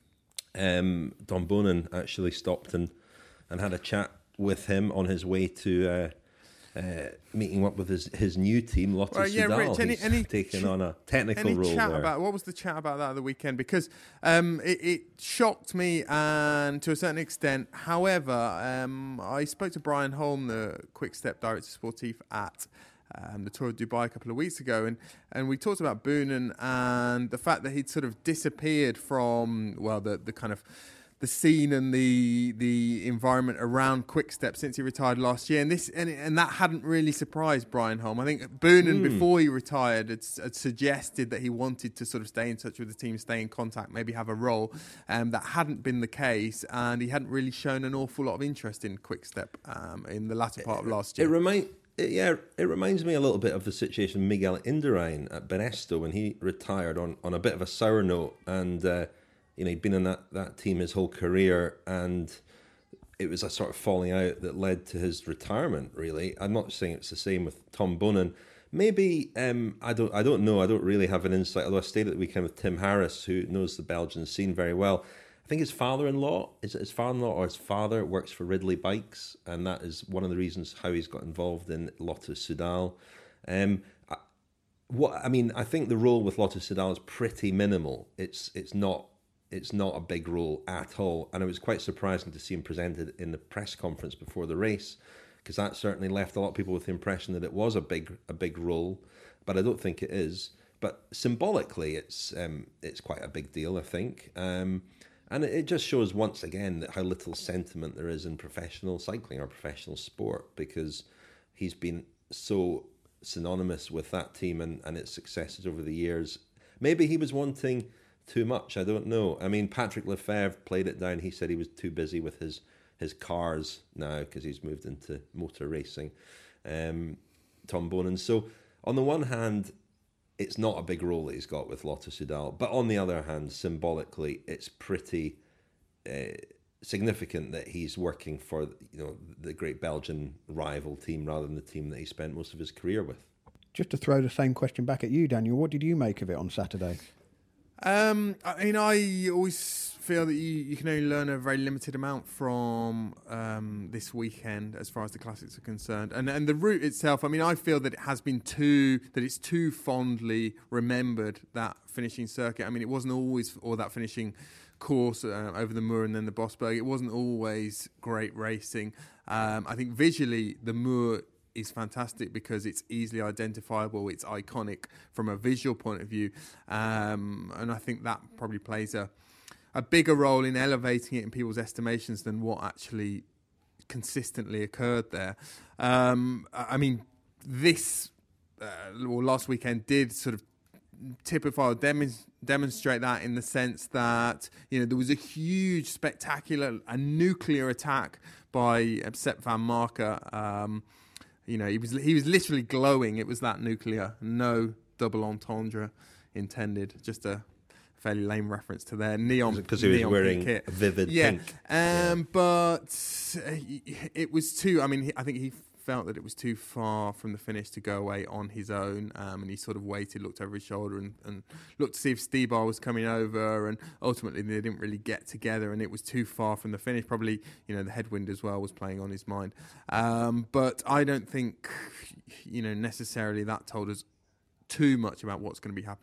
Um, Tom Boonen actually stopped and, and had a chat with him on his way to uh, uh, meeting up with his, his new team, Lotto Well, yeah, Soudal. Rich, any- He's any taken ch- on a technical Any role chat there. about what was the chat about that at the weekend? Because um, it, it shocked me, and to a certain extent. However, um, I spoke to Brian Holm, the Quick Step Director Sportif at um, the Tour of Dubai a couple of weeks ago, and, and we talked about Boonen and the fact that he'd sort of disappeared from well the the kind of the scene and the the environment around Quick Step since he retired last year, and this and, and that hadn't really surprised Brian Holm. I think Boonen, Mm. before he retired, had, had suggested that he wanted to sort of stay in touch with the team, stay in contact, maybe have a role. Um, that hadn't been the case, and he hadn't really shown an awful lot of interest in Quick Step um, in the latter part of last year. It remind it, yeah, it reminds me a little bit of the situation of Miguel Indurain at Benesto when he retired on, on a bit of a sour note, and uh, you know, he'd been in that, that team his whole career, and it was a sort of falling out that led to his retirement, really. I'm not saying it's the same with Tom Boonen. Maybe, um, I don't I don't know, I don't really have an insight, although I stayed at the weekend with Tim Harris, who knows the Belgian scene very well. I think his father-in-law, is it his father-in-law or his father, works for Ridley Bikes, and that is one of the reasons how he's got involved in Lotto Soudal. Um, I, what I mean, I think the role with Lotto Soudal is pretty minimal. It's it's not it's not a big role at all, and it was quite surprising to see him presented in the press conference before the race, because that certainly left a lot of people with the impression that it was a big a big role, but I don't think it is. But symbolically, it's um, it's quite a big deal, I think. Um, And it just shows once again that how little sentiment there is in professional cycling or professional sport, because he's been so synonymous with that team and, and its successes over the years. Maybe he was wanting too much, I don't know. I mean, Patrick Lefevre played it down. He said he was too busy with his, his cars now because he's moved into motor racing. Um, Tom Boonen. So on the one hand, it's not a big role that he's got with Lotto Soudal, but on the other hand, symbolically, it's pretty uh, significant that he's working for, you know, the great Belgian rival team rather than the team that he spent most of his career with. Just to throw the same question back at you, Daniel, what did you make of it on Saturday? Um, I mean, I always feel that you, you can only learn a very limited amount from um, this weekend as far as the classics are concerned, and and the route itself. I mean, I feel that it has been too that it's too fondly remembered, that finishing circuit. I mean, it wasn't always, or that finishing course uh, over the Moor and then the Bosberg. It wasn't always great racing. Um, I think visually the Moor is fantastic because it's easily identifiable, it's iconic from a visual point of view, um, and I think that probably plays a a bigger role in elevating it in people's estimations than what actually consistently occurred there. Um, I mean, this uh, well, last weekend did sort of typify or dem- demonstrate that, in the sense that, you know, there was a huge, spectacular, a nuclear attack by Sepp van Marken. Um, You know, he was he was literally glowing. It was that nuclear. No double entendre intended. Just a fairly lame reference to their neon. Because he was neon wearing kit. a vivid yeah. pink. Um, Yeah. But uh, it was too. I mean, he, I think he felt that it was too far from the finish to go away on his own, um, and he sort of waited, looked over his shoulder, and, and looked to see if Stybar was coming over, and ultimately they didn't really get together, and it was too far from the finish. Probably, you know, the headwind as well was playing on his mind, um, but I don't think, you know, necessarily that told us too much about what's going to be happening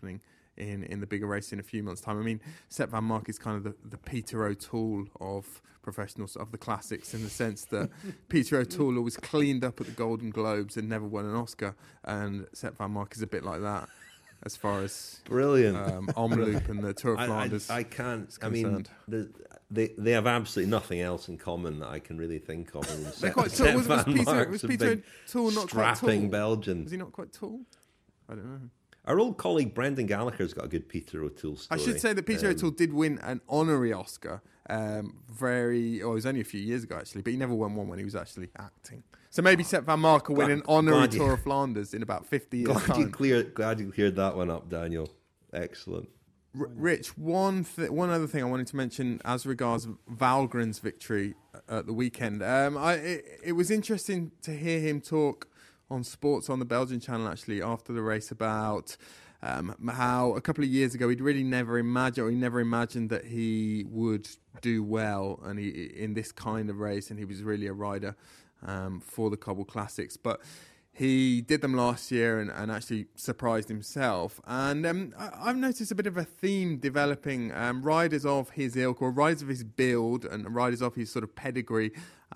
in, in the bigger race in a few months' time. I mean, Sepp van Mark is kind of the, the Peter O'Toole of professionals, of the classics, in the sense that Peter O'Toole always cleaned up at the Golden Globes and never won an Oscar, and Sepp van Mark is a bit like that as far as brilliant um, Omloop and the Tour of Flanders. I, I, I can't. I mean, the, they they have absolutely nothing else in common that I can really think of. They're Sepp, quite tall. Was, was Peter, was Peter O'Toole not quite tall? Strapping Belgian. Was he not quite tall? I don't know. Our old colleague Brendan Gallagher's got a good Peter O'Toole story. I should say that Peter um, O'Toole did win an honorary Oscar um, very, oh, it was only a few years ago actually, but he never won one when he was actually acting. So maybe Sepp van Mark will win an honorary Tour you, of Flanders in about fifty years' glad time. You clear, glad you cleared that one up, Daniel. Excellent. R- Rich, one th- one other thing I wanted to mention as regards Valgren's victory at the weekend. Um, I, it, it was interesting to hear him talk on Sports on the Belgian channel actually after the race about um, how a couple of years ago he'd really never imagined, or he never imagined that he would do well and he, in this kind of race, and he was really a rider um, for the Cobble Classics. But he did them last year and, and actually surprised himself. And um, I, I've noticed a bit of a theme developing. Um, riders of his ilk, or riders of his build, and riders of his sort of pedigree,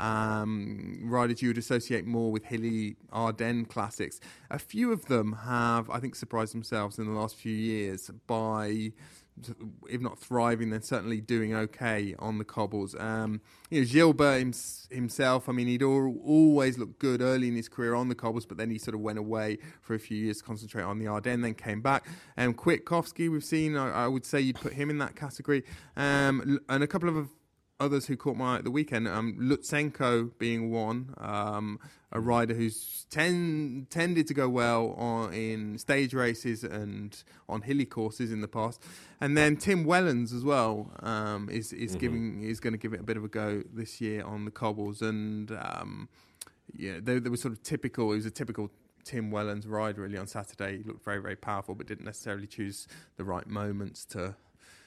um, riders you would associate more with hilly Ardennes classics. A few of them have, I think, surprised themselves in the last few years by, if not thriving, then certainly doing okay on the cobbles. Um, you know, Gilbert hims- himself, I mean, he'd al- always looked good early in his career on the cobbles, but then he sort of went away for a few years to concentrate on the Ardennes, then came back. And um, Kwiatkowski, we've seen, I, I would say you'd put him in that category. Um, and a couple of others who caught my eye at the weekend, um, Lutsenko being one, um, a rider who's ten, tended to go well on, in stage races and on hilly courses in the past, and then Tim Wellens as well um, is is mm-hmm. giving is going to give it a bit of a go this year on the cobbles, and um, yeah, they, they were sort of typical. It was a typical Tim Wellens ride really on Saturday. He looked very very powerful, but didn't necessarily choose the right moments to.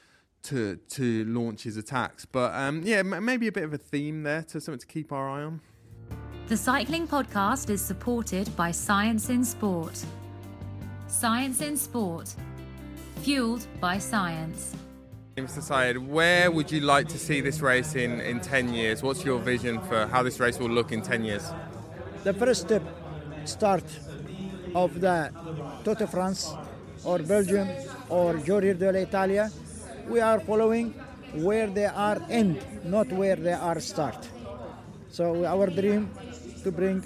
to to launch his attacks. But um, yeah, m- maybe a bit of a theme there, to something to keep our eye on. The Cycling Podcast is supported by Science in Sport. Science in Sport. Fueled by science. Mister Syed, where would you like to see this race in, in ten years? What's your vision for how this race will look in ten years? The first step start of the Tour de France or Belgium or Giro d'Italia, we are following where they are end, not where they are start. So our dream to bring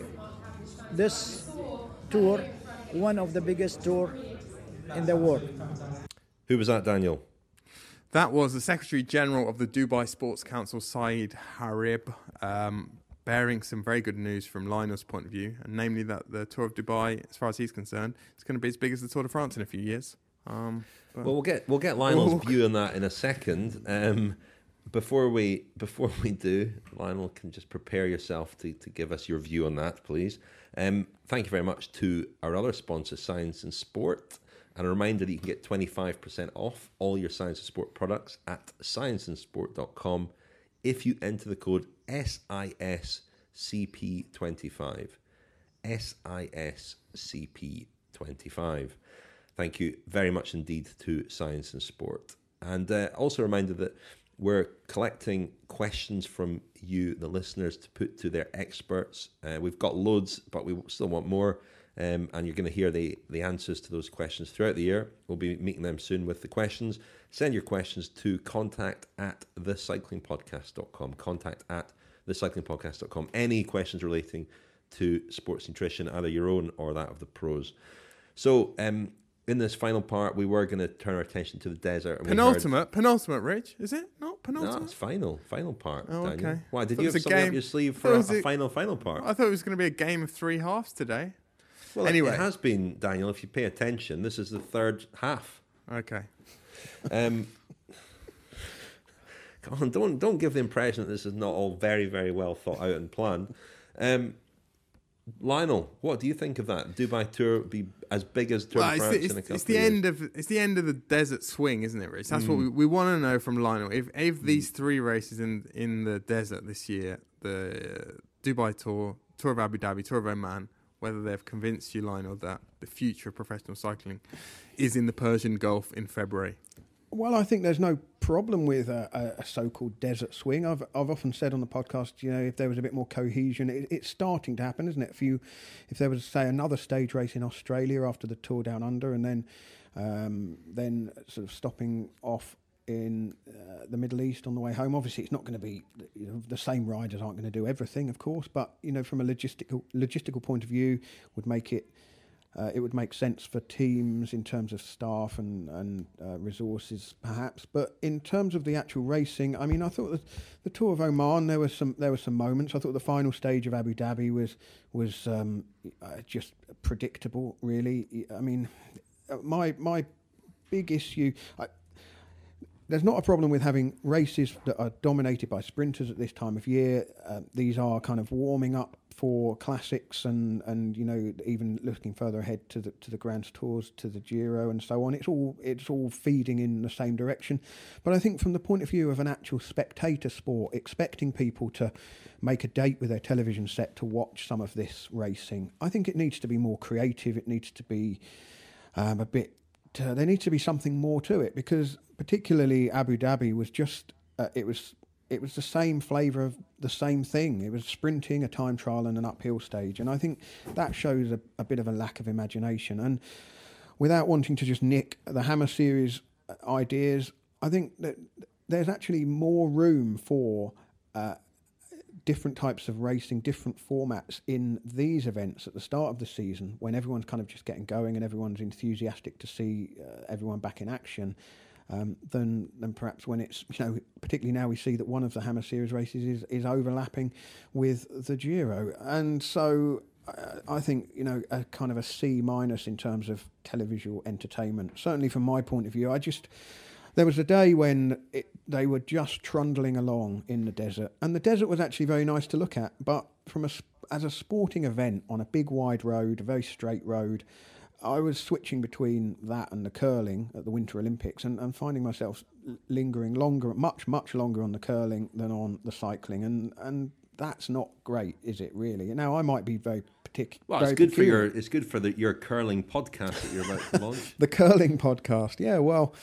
this tour, one of the biggest tour in the world. Who was that, Daniel? That was the Secretary General of the Dubai Sports Council, Saeed Harib, um, bearing some very good news from Lionel's point of view, and namely that the Tour of Dubai, as far as he's concerned, is going to be as big as the Tour de France in a few years. Um, well, we'll get we'll get Lionel's view on that in a second. Um, before we before we do, Lionel, can just prepare yourself to, to give us your view on that, please. Um, thank you very much to our other sponsor, Science and Sport, and a reminder that you can get twenty-five percent off all your Science and Sport products at science and sport dot com if you enter the code S I S C P twenty-five. S I S C P twenty-five. Thank you very much indeed to Science and Sport. And uh, also a reminder that we're collecting questions from you, the listeners, to put to their experts. Uh, we've got loads, but we still want more. Um, and you're going to hear the, the answers to those questions throughout the year. We'll be meeting them soon with the questions. Send your questions to contact at the cycling podcast dot com. Contact at the cycling podcast dot com. Any questions relating to sports nutrition, either your own or that of the pros. So, um, in this final part, we were going to turn our attention to the desert. And penultimate, heard... penultimate, Rich, is it? Not penultimate? No, it's final, final part. Oh, Daniel. okay. Why, did you have something game... up your sleeve for a, a final, final part? I thought it was going to be a game of three halves today. Well, anyway. It has been, Daniel, if you pay attention. This is the third half. Okay. Um, come on, don't, don't give the impression that this is not all very, very well thought out and planned. Um, Lionel, what do you think of that? Dubai Tour be as big as Tour well, de France it's the, in a couple it's the of years? end of it's the end of the desert swing, isn't it, Rich? That's mm. what we, we want to know from Lionel. If if these three races in in the desert this year, the uh, Dubai Tour, Tour of Abu Dhabi, Tour of Oman, whether they've convinced you, Lionel, that the future of professional cycling is in the Persian Gulf in February. Well, I think there's no problem with a, a, a so-called desert swing. I've I've often said on the podcast, you know, if there was a bit more cohesion, it, it's starting to happen, isn't it? If you, if there was, say, another stage race in Australia after the Tour Down Under, and then um, then sort of stopping off in uh, the Middle East on the way home. Obviously, it's not going to be, you know, the same riders aren't going to do everything, of course, but, you know, from a logistical logistical point of view, would make it. Uh, it would make sense for teams in terms of staff and, and uh, resources, perhaps. But in terms of the actual racing, I mean, I thought the, the Tour of Oman, there were some there were some moments. I thought the final stage of Abu Dhabi was was um, uh, just predictable, really. I mean, my my big issue. I, There's not a problem with having races that are dominated by sprinters at this time of year. Uh, these are kind of warming up for classics and, and you know, even looking further ahead to the to the Grand Tours, to the Giro and so on. It's all it's all feeding in the same direction. But I think from the point of view of an actual spectator sport, expecting people to make a date with their television set to watch some of this racing, I think it needs to be more creative. It needs to be um, a bit... Uh, there needs to be something more to it, because particularly Abu Dhabi was just... Uh, it was... It was the same flavour of the same thing. It was sprinting, a time trial and an uphill stage. And I think that shows a, a bit of a lack of imagination. And without wanting to just nick the Hammer Series ideas, I think that there's actually more room for uh, different types of racing, different formats in these events at the start of the season, when everyone's kind of just getting going and everyone's enthusiastic to see uh, everyone back in action. Um, than than perhaps when it's, you know, particularly now we see that one of the Hammer Series races is, is overlapping with the Giro. And so uh, I think, you know, a kind of a C minus in terms of televisual entertainment. Certainly from my point of view, I just... There was a day when it, they were just trundling along in the desert, and the desert was actually very nice to look at, but from a, as a sporting event on a big wide road, a very straight road, I was switching between that and the curling at the Winter Olympics, and, and finding myself lingering longer, much, much longer on the curling than on the cycling. And, and that's not great, is it, really? Now, I might be very particular. Well, it's good peculiar. for your it's good for the, your curling podcast that you're about to launch. The curling podcast, yeah, well...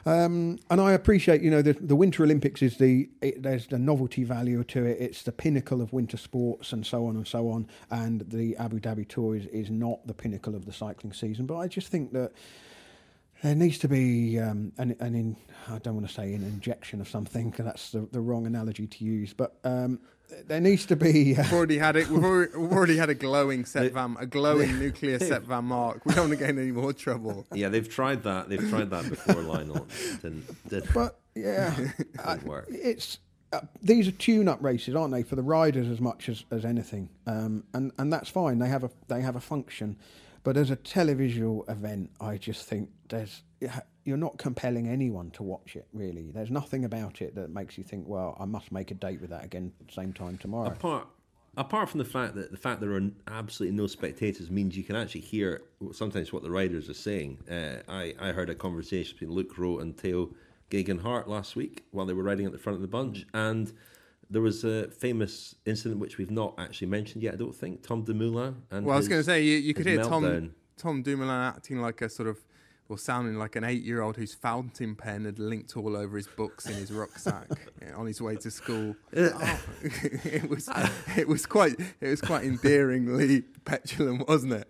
Um, and I appreciate, you know, the, the Winter Olympics is the, it, there's the novelty value to it. It's the pinnacle of winter sports and so on and so on. And the Abu Dhabi Tour is, is not the pinnacle of the cycling season. But I just think that there needs to be um, an, an in, I don't want to say an injection of something, because that's the, the wrong analogy to use. But um, there needs to be. Uh, we've already had it. We've already, we've already had a glowing Sepp Van, a glowing nuclear Sepp Van Mark. We don't want to get in any more trouble. Yeah, they've tried that. They've tried that before, Lionel. It didn't, didn't, but yeah, didn't work. It's uh, these are tune-up races, aren't they, for the riders as much as, as anything, um, and and that's fine. They have a they have a function, but as a televisual event, I just think there's. You're not compelling anyone to watch it, really. There's nothing about it that makes you think, well, I must make a date with that again same time tomorrow. Apart, apart from the fact that the fact there are absolutely no spectators means you can actually hear sometimes what the riders are saying. Uh, I, I heard a conversation between Luke Rowe and Theo Geoghegan-Hart last week while they were riding at the front of the bunch, and there was a famous incident which we've not actually mentioned yet, I don't think, Tom Dumoulin. And well, I was his, going to say, you, you could hear meltdown. Tom, Tom Dumoulin acting like a sort of, or sounding like an eight-year-old whose fountain pen had linked all over his books in his rucksack yeah, on his way to school. Oh, it was, it was quite, it was quite endearingly petulant, wasn't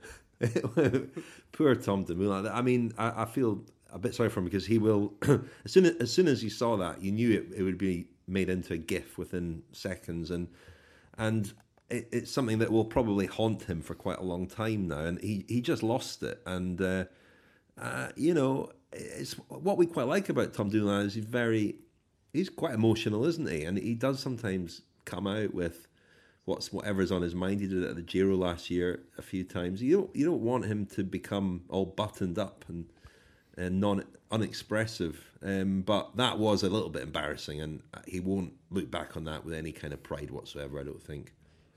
it? Poor Tom Dumoulin. I mean, I, I feel a bit sorry for him, because he will. as soon as, as soon as you saw that, you knew it, it would be made into a GIF within seconds, and and it, it's something that will probably haunt him for quite a long time now. And he, he just lost it, and. Uh, Uh, you know, it's what we quite like about Tom Dumoulin is he's very, he's quite emotional, isn't he? And he does sometimes come out with what's whatever's on his mind. He did it at the Giro last year a few times. You don't you don't want him to become all buttoned up and and non unexpressive. Um, but that was a little bit embarrassing, and he won't look back on that with any kind of pride whatsoever, I don't think.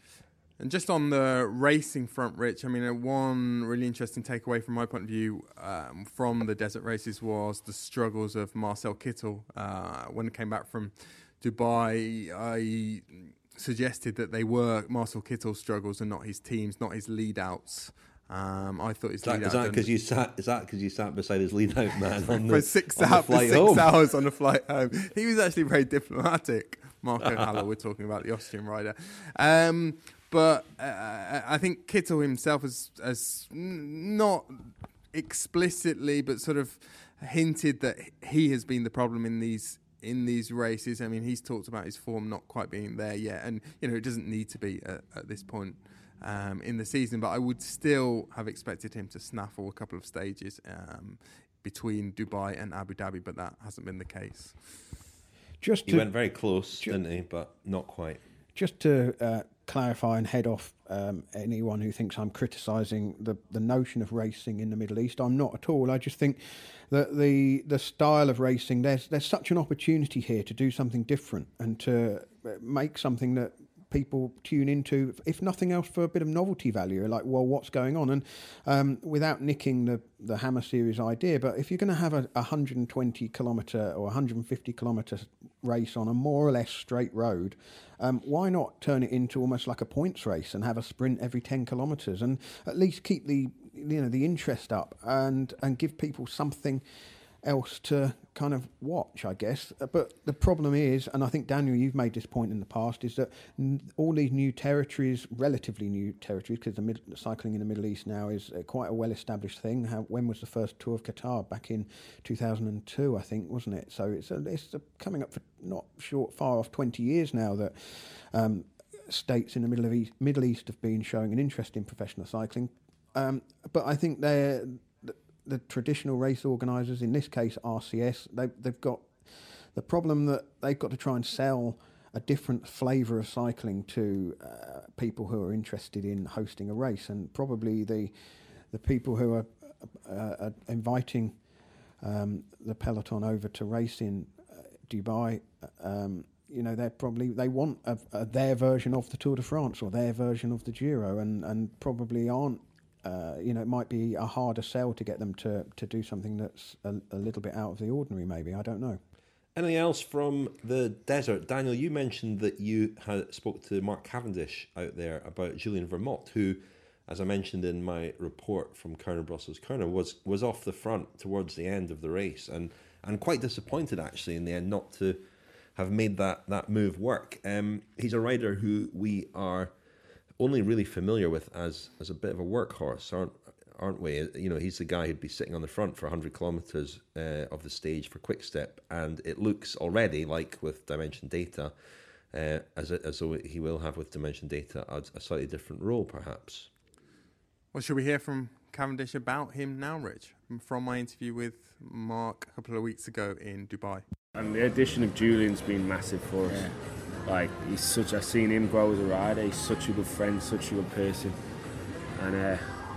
And just on the racing front, Rich, I mean, uh, one really interesting takeaway from my point of view um, from the desert races was the struggles of Marcel Kittel. Uh, when he came back from Dubai, I, suggested that they were Marcel Kittel's struggles and not his team's, not his lead outs. Um, I thought his Is that, lead is out that because you sat? Is that because you sat beside his lead out man on the for six, on the hours, for flight six home? hours on the flight home? He was actually very diplomatic. Marco Haller, we're talking about the Austrian rider. Um, but uh, I think Kittel himself has, has not explicitly, but sort of hinted that he has been the problem in these in these races. I mean, he's talked about his form not quite being there yet, and you know it doesn't need to be at, at this point um, in the season. But I would still have expected him to snaffle a couple of stages um, between Dubai and Abu Dhabi, but that hasn't been the case. Just he to, went very close, ju- didn't he? But not quite. Just to uh, clarify and head off um, anyone who thinks I'm criticising the, the notion of racing in the Middle East, I'm not at all. I just think that the the style of racing, there's there's such an opportunity here to do something different and to make something that people tune into, if nothing else, for a bit of novelty value. Like, well, what's going on? And um, without nicking the, the Hammer Series idea, but if you're going to have a one hundred twenty kilometre or one hundred fifty kilometre race on a more or less straight road, um, why not turn it into almost like a points race and have a sprint every ten kilometres and at least keep the you know the interest up and and give people something else to kind of watch, I guess. But the problem is, and I think, Daniel, you've made this point in the past, is that n- all these new territories, relatively new territories, because the, mid- the cycling in the Middle East now is uh, quite a well-established thing. How, when was the first Tour of Qatar? Back in two thousand two, I think, wasn't it? So it's, a, it's a coming up for not short, far off twenty years now that um, states in the Middle, of East, Middle East have been showing an interest in professional cycling. Um, but I think they're... the traditional race organisers, in this case R C S, they, they've got the problem that they've got to try and sell a different flavour of cycling to uh, people who are interested in hosting a race, and probably the the people who are, uh, are inviting um, the peloton over to race in uh, Dubai. Um, you know, they're probably they want a, a, their version of the Tour de France or their version of the Giro, and and probably aren't. Uh, you know, it might be a harder sell to get them to, to do something that's a, a little bit out of the ordinary, maybe. I don't know. Anything else from the desert? Daniel, you mentioned that you had spoke to Mark Cavendish out there about Julien Vermont, who, as I mentioned in my report from Kerner Brussels Kerner, was was off the front towards the end of the race and, and quite disappointed, actually, in the end, not to have made that, that move work. Um, he's a rider who we are only really familiar with as as a bit of a workhorse, aren't aren't we? You know, he's the guy who'd be sitting on the front for one hundred kilometres uh, of the stage for Quick Step, and it looks already like with Dimension Data, uh, as it, as though he will have with Dimension Data a, a slightly different role, perhaps. Well, should we hear from Cavendish about him now, Rich? From my interview with Mark a couple of weeks ago in Dubai. And the addition of Julian's been massive for us. Yeah. Like, he's such, I've seen him grow as a rider, he's such a good friend, such a good person. And uh,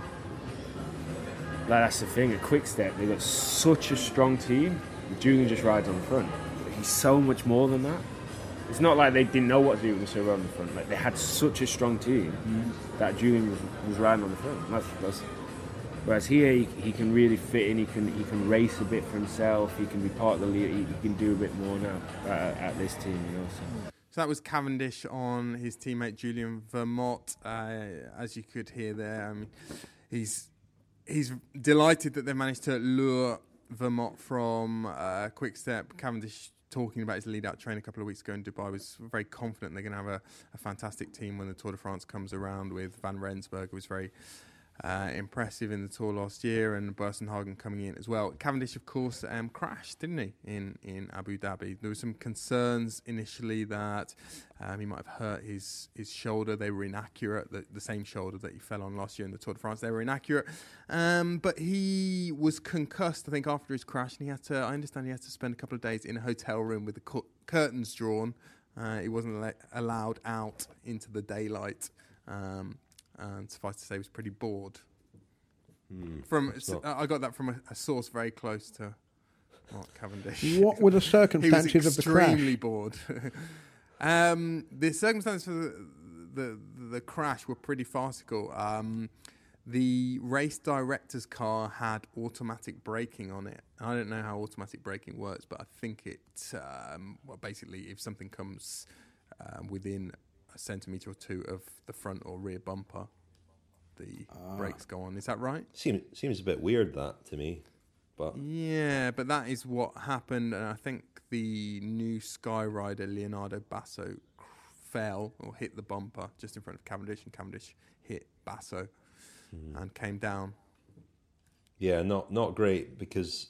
like that's the thing, at Quick Step, they've got such a strong team. Julian just rides on the front. But he's so much more than that. It's not like they didn't know what to do with Silver on the front. Like, they had such a strong team mm. that Julian was, was riding on the front. That's, that's, whereas here, he, he can really fit in, he can he can race a bit for himself, he can be part of the lead, he, he can do a bit more now uh, at this team, you know. So. So that was Cavendish on his teammate Julien Vermont. Uh, as you could hear there, I mean, he's he's delighted that they managed to lure Vermont from uh, Quick Step. Cavendish, talking about his lead-out train a couple of weeks ago in Dubai, was very confident they're going to have a, a fantastic team when the Tour de France comes around, with Van Rensburg, who was very Uh, impressive in the Tour last year, and Bersenhagen coming in as well. Cavendish, of course, um, crashed, didn't he, in, in Abu Dhabi? There were some concerns initially that um, he might have hurt his, his shoulder. They were inaccurate, the, the same shoulder that he fell on last year in the Tour de France. They were inaccurate. Um, but he was concussed, I think, after his crash, and he had to, I understand he had to spend a couple of days in a hotel room with the cu- curtains drawn. Uh, he wasn't al- allowed out into the daylight. Um, And suffice to say, he was pretty bored. Hmm, from so, I got that from a, a source very close to Mark Cavendish. What were the circumstances of the crash? He was extremely bored. um, the circumstances for the, the the crash were pretty farcical. Um, the race director's car had automatic braking on it. I don't know how automatic braking works, but I think it um, well, basically, if something comes um, within a centimetre or two of the front or rear bumper, the Ah. brakes go on. Is that right? Seems seems a bit weird, that, to me. But Yeah, but that is what happened, and I think the new Skyrider Leonardo Basso fell or hit the bumper just in front of Cavendish, and Cavendish hit Basso Hmm. and came down. Yeah, not not great, because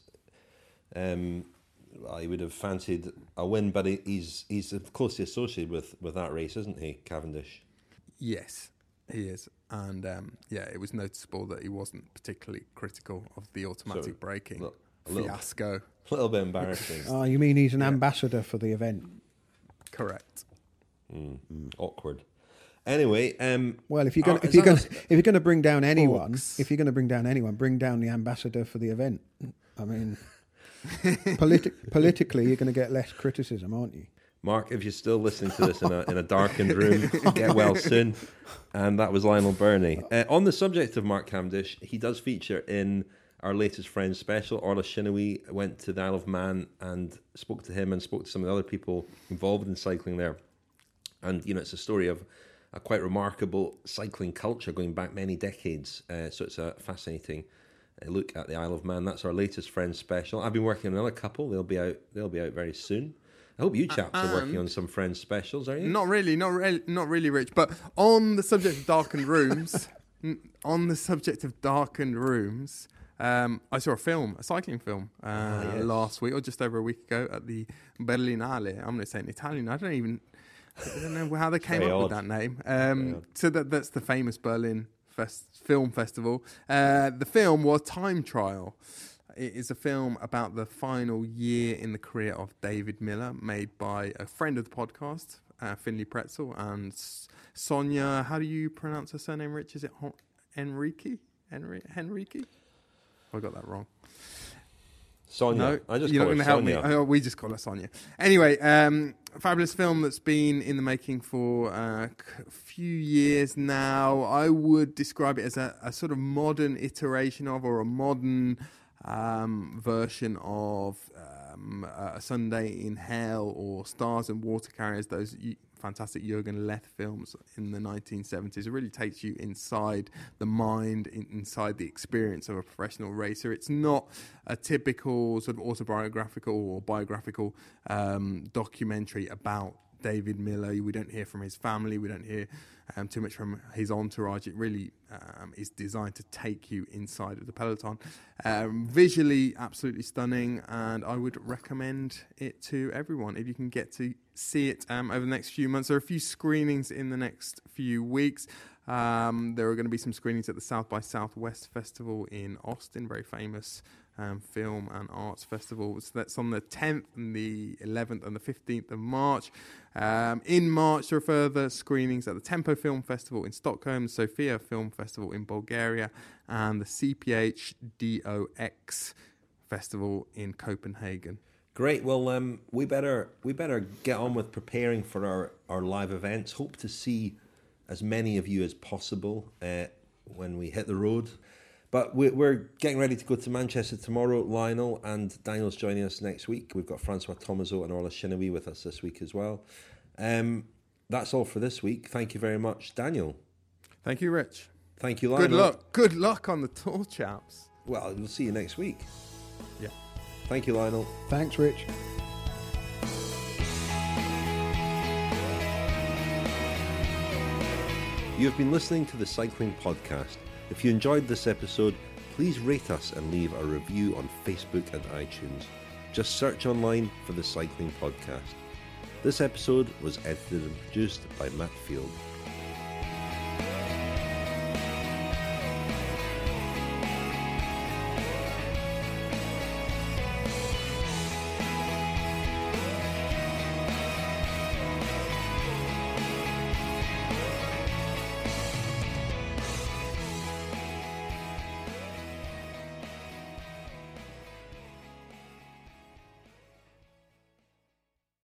um, I would have fancied a win, but he, he's he's closely associated with, with that race, isn't he, Cavendish? Yes, he is. And um, yeah, it was noticeable that he wasn't particularly critical of the automatic So, braking look, a little- fiasco. A little bit embarrassing. Oh, you mean he's an ambassador for the event? Correct. Mm. Awkward. Anyway, um, Well, if you're going are- if is you're that going a- if you're going to bring down anyone, Hawks. if you're going to bring down anyone, bring down the ambassador for the event. I mean, politi- politically, you're going to get less criticism, aren't you? Mark, if you're still listening to this in a in a darkened room, get well soon. And that was Lionel Burney. Uh, on the subject of Mark Cavendish, he does feature in our latest Friends special. Orla Shinawee went to the Isle of Man and spoke to him and spoke to some of the other people involved in cycling there. And, you know, it's a story of a quite remarkable cycling culture going back many decades. Uh, so it's a fascinating uh, look at the Isle of Man. That's our latest Friends special. I've been working on another couple. They'll be out. They'll be out very soon. I hope you chaps are working and- on some Friends specials, are you? Not really, not really, not really, Rich. But on the subject of darkened rooms, n- on the subject of darkened rooms, um, I saw a film, a cycling film, uh, Ah, yes. last week or just over a week ago at the Berlinale. I'm going to say in Italian. I don't even, I don't know how they came Very up with odd. that name. Very Um, odd. so that that's the famous Berlin Fest- Film Festival. Uh, the film was Time Trial. It is a film about the final year in the career of David Miller, made by a friend of the podcast, uh, Finley Pretzel, and S- Sonia. How do you pronounce her surname, Rich? Is it Hon- Enrique? Henri- Henrique? I got that wrong. Sonia. No, I just you're call not her going to help Sonia. me. Oh, we just call her Sonia. Anyway, um, fabulous film that's been in the making for uh, a few years now. I would describe it as a, a sort of modern iteration of, or a modern um, version of um, A Sunday in Hell or Stars and Water Carriers, those y- fantastic Jürgen Leth films in the nineteen seventies. It really takes you inside the mind, in, inside the experience of a professional racer. It's not a typical sort of autobiographical or biographical um, documentary about David Miller. We don't hear from his family. We don't hear um, too much from his entourage. It really um, is designed to take you inside of the peloton. Um, visually, absolutely stunning, and I would recommend it to everyone if you can get to see it um, over the next few months. There are a few screenings in the next few weeks. Um, there are going to be some screenings at the South by Southwest Festival in Austin, very famous um, film and arts festival. So that's on the tenth and the eleventh and the fifteenth of March. Um, in March, there are further screenings at the Tempo Film Festival in Stockholm, Sofia Film Festival in Bulgaria, and the C P H D O X Festival in Copenhagen. Great. Well, um, we better we better get on with preparing for our, our live events. Hope to see as many of you as possible uh, when we hit the road. But we, we're getting ready to go to Manchester tomorrow. Lionel and Daniel's joining us next week. We've got Francois Tomaso and Orla Shinawee with us this week as well. Um, that's all for this week. Thank you very much, Daniel. Thank you, Rich. Thank you, Lionel. Good luck. Good luck on the tour, chaps. Well, we'll see you next week. Yeah. Thank you, Lionel. Thanks, Rich. You have been listening to the Cycling Podcast. If you enjoyed this episode, please rate us and leave a review on Facebook and iTunes. Just search online for the Cycling Podcast. This episode was edited and produced by Matt Field.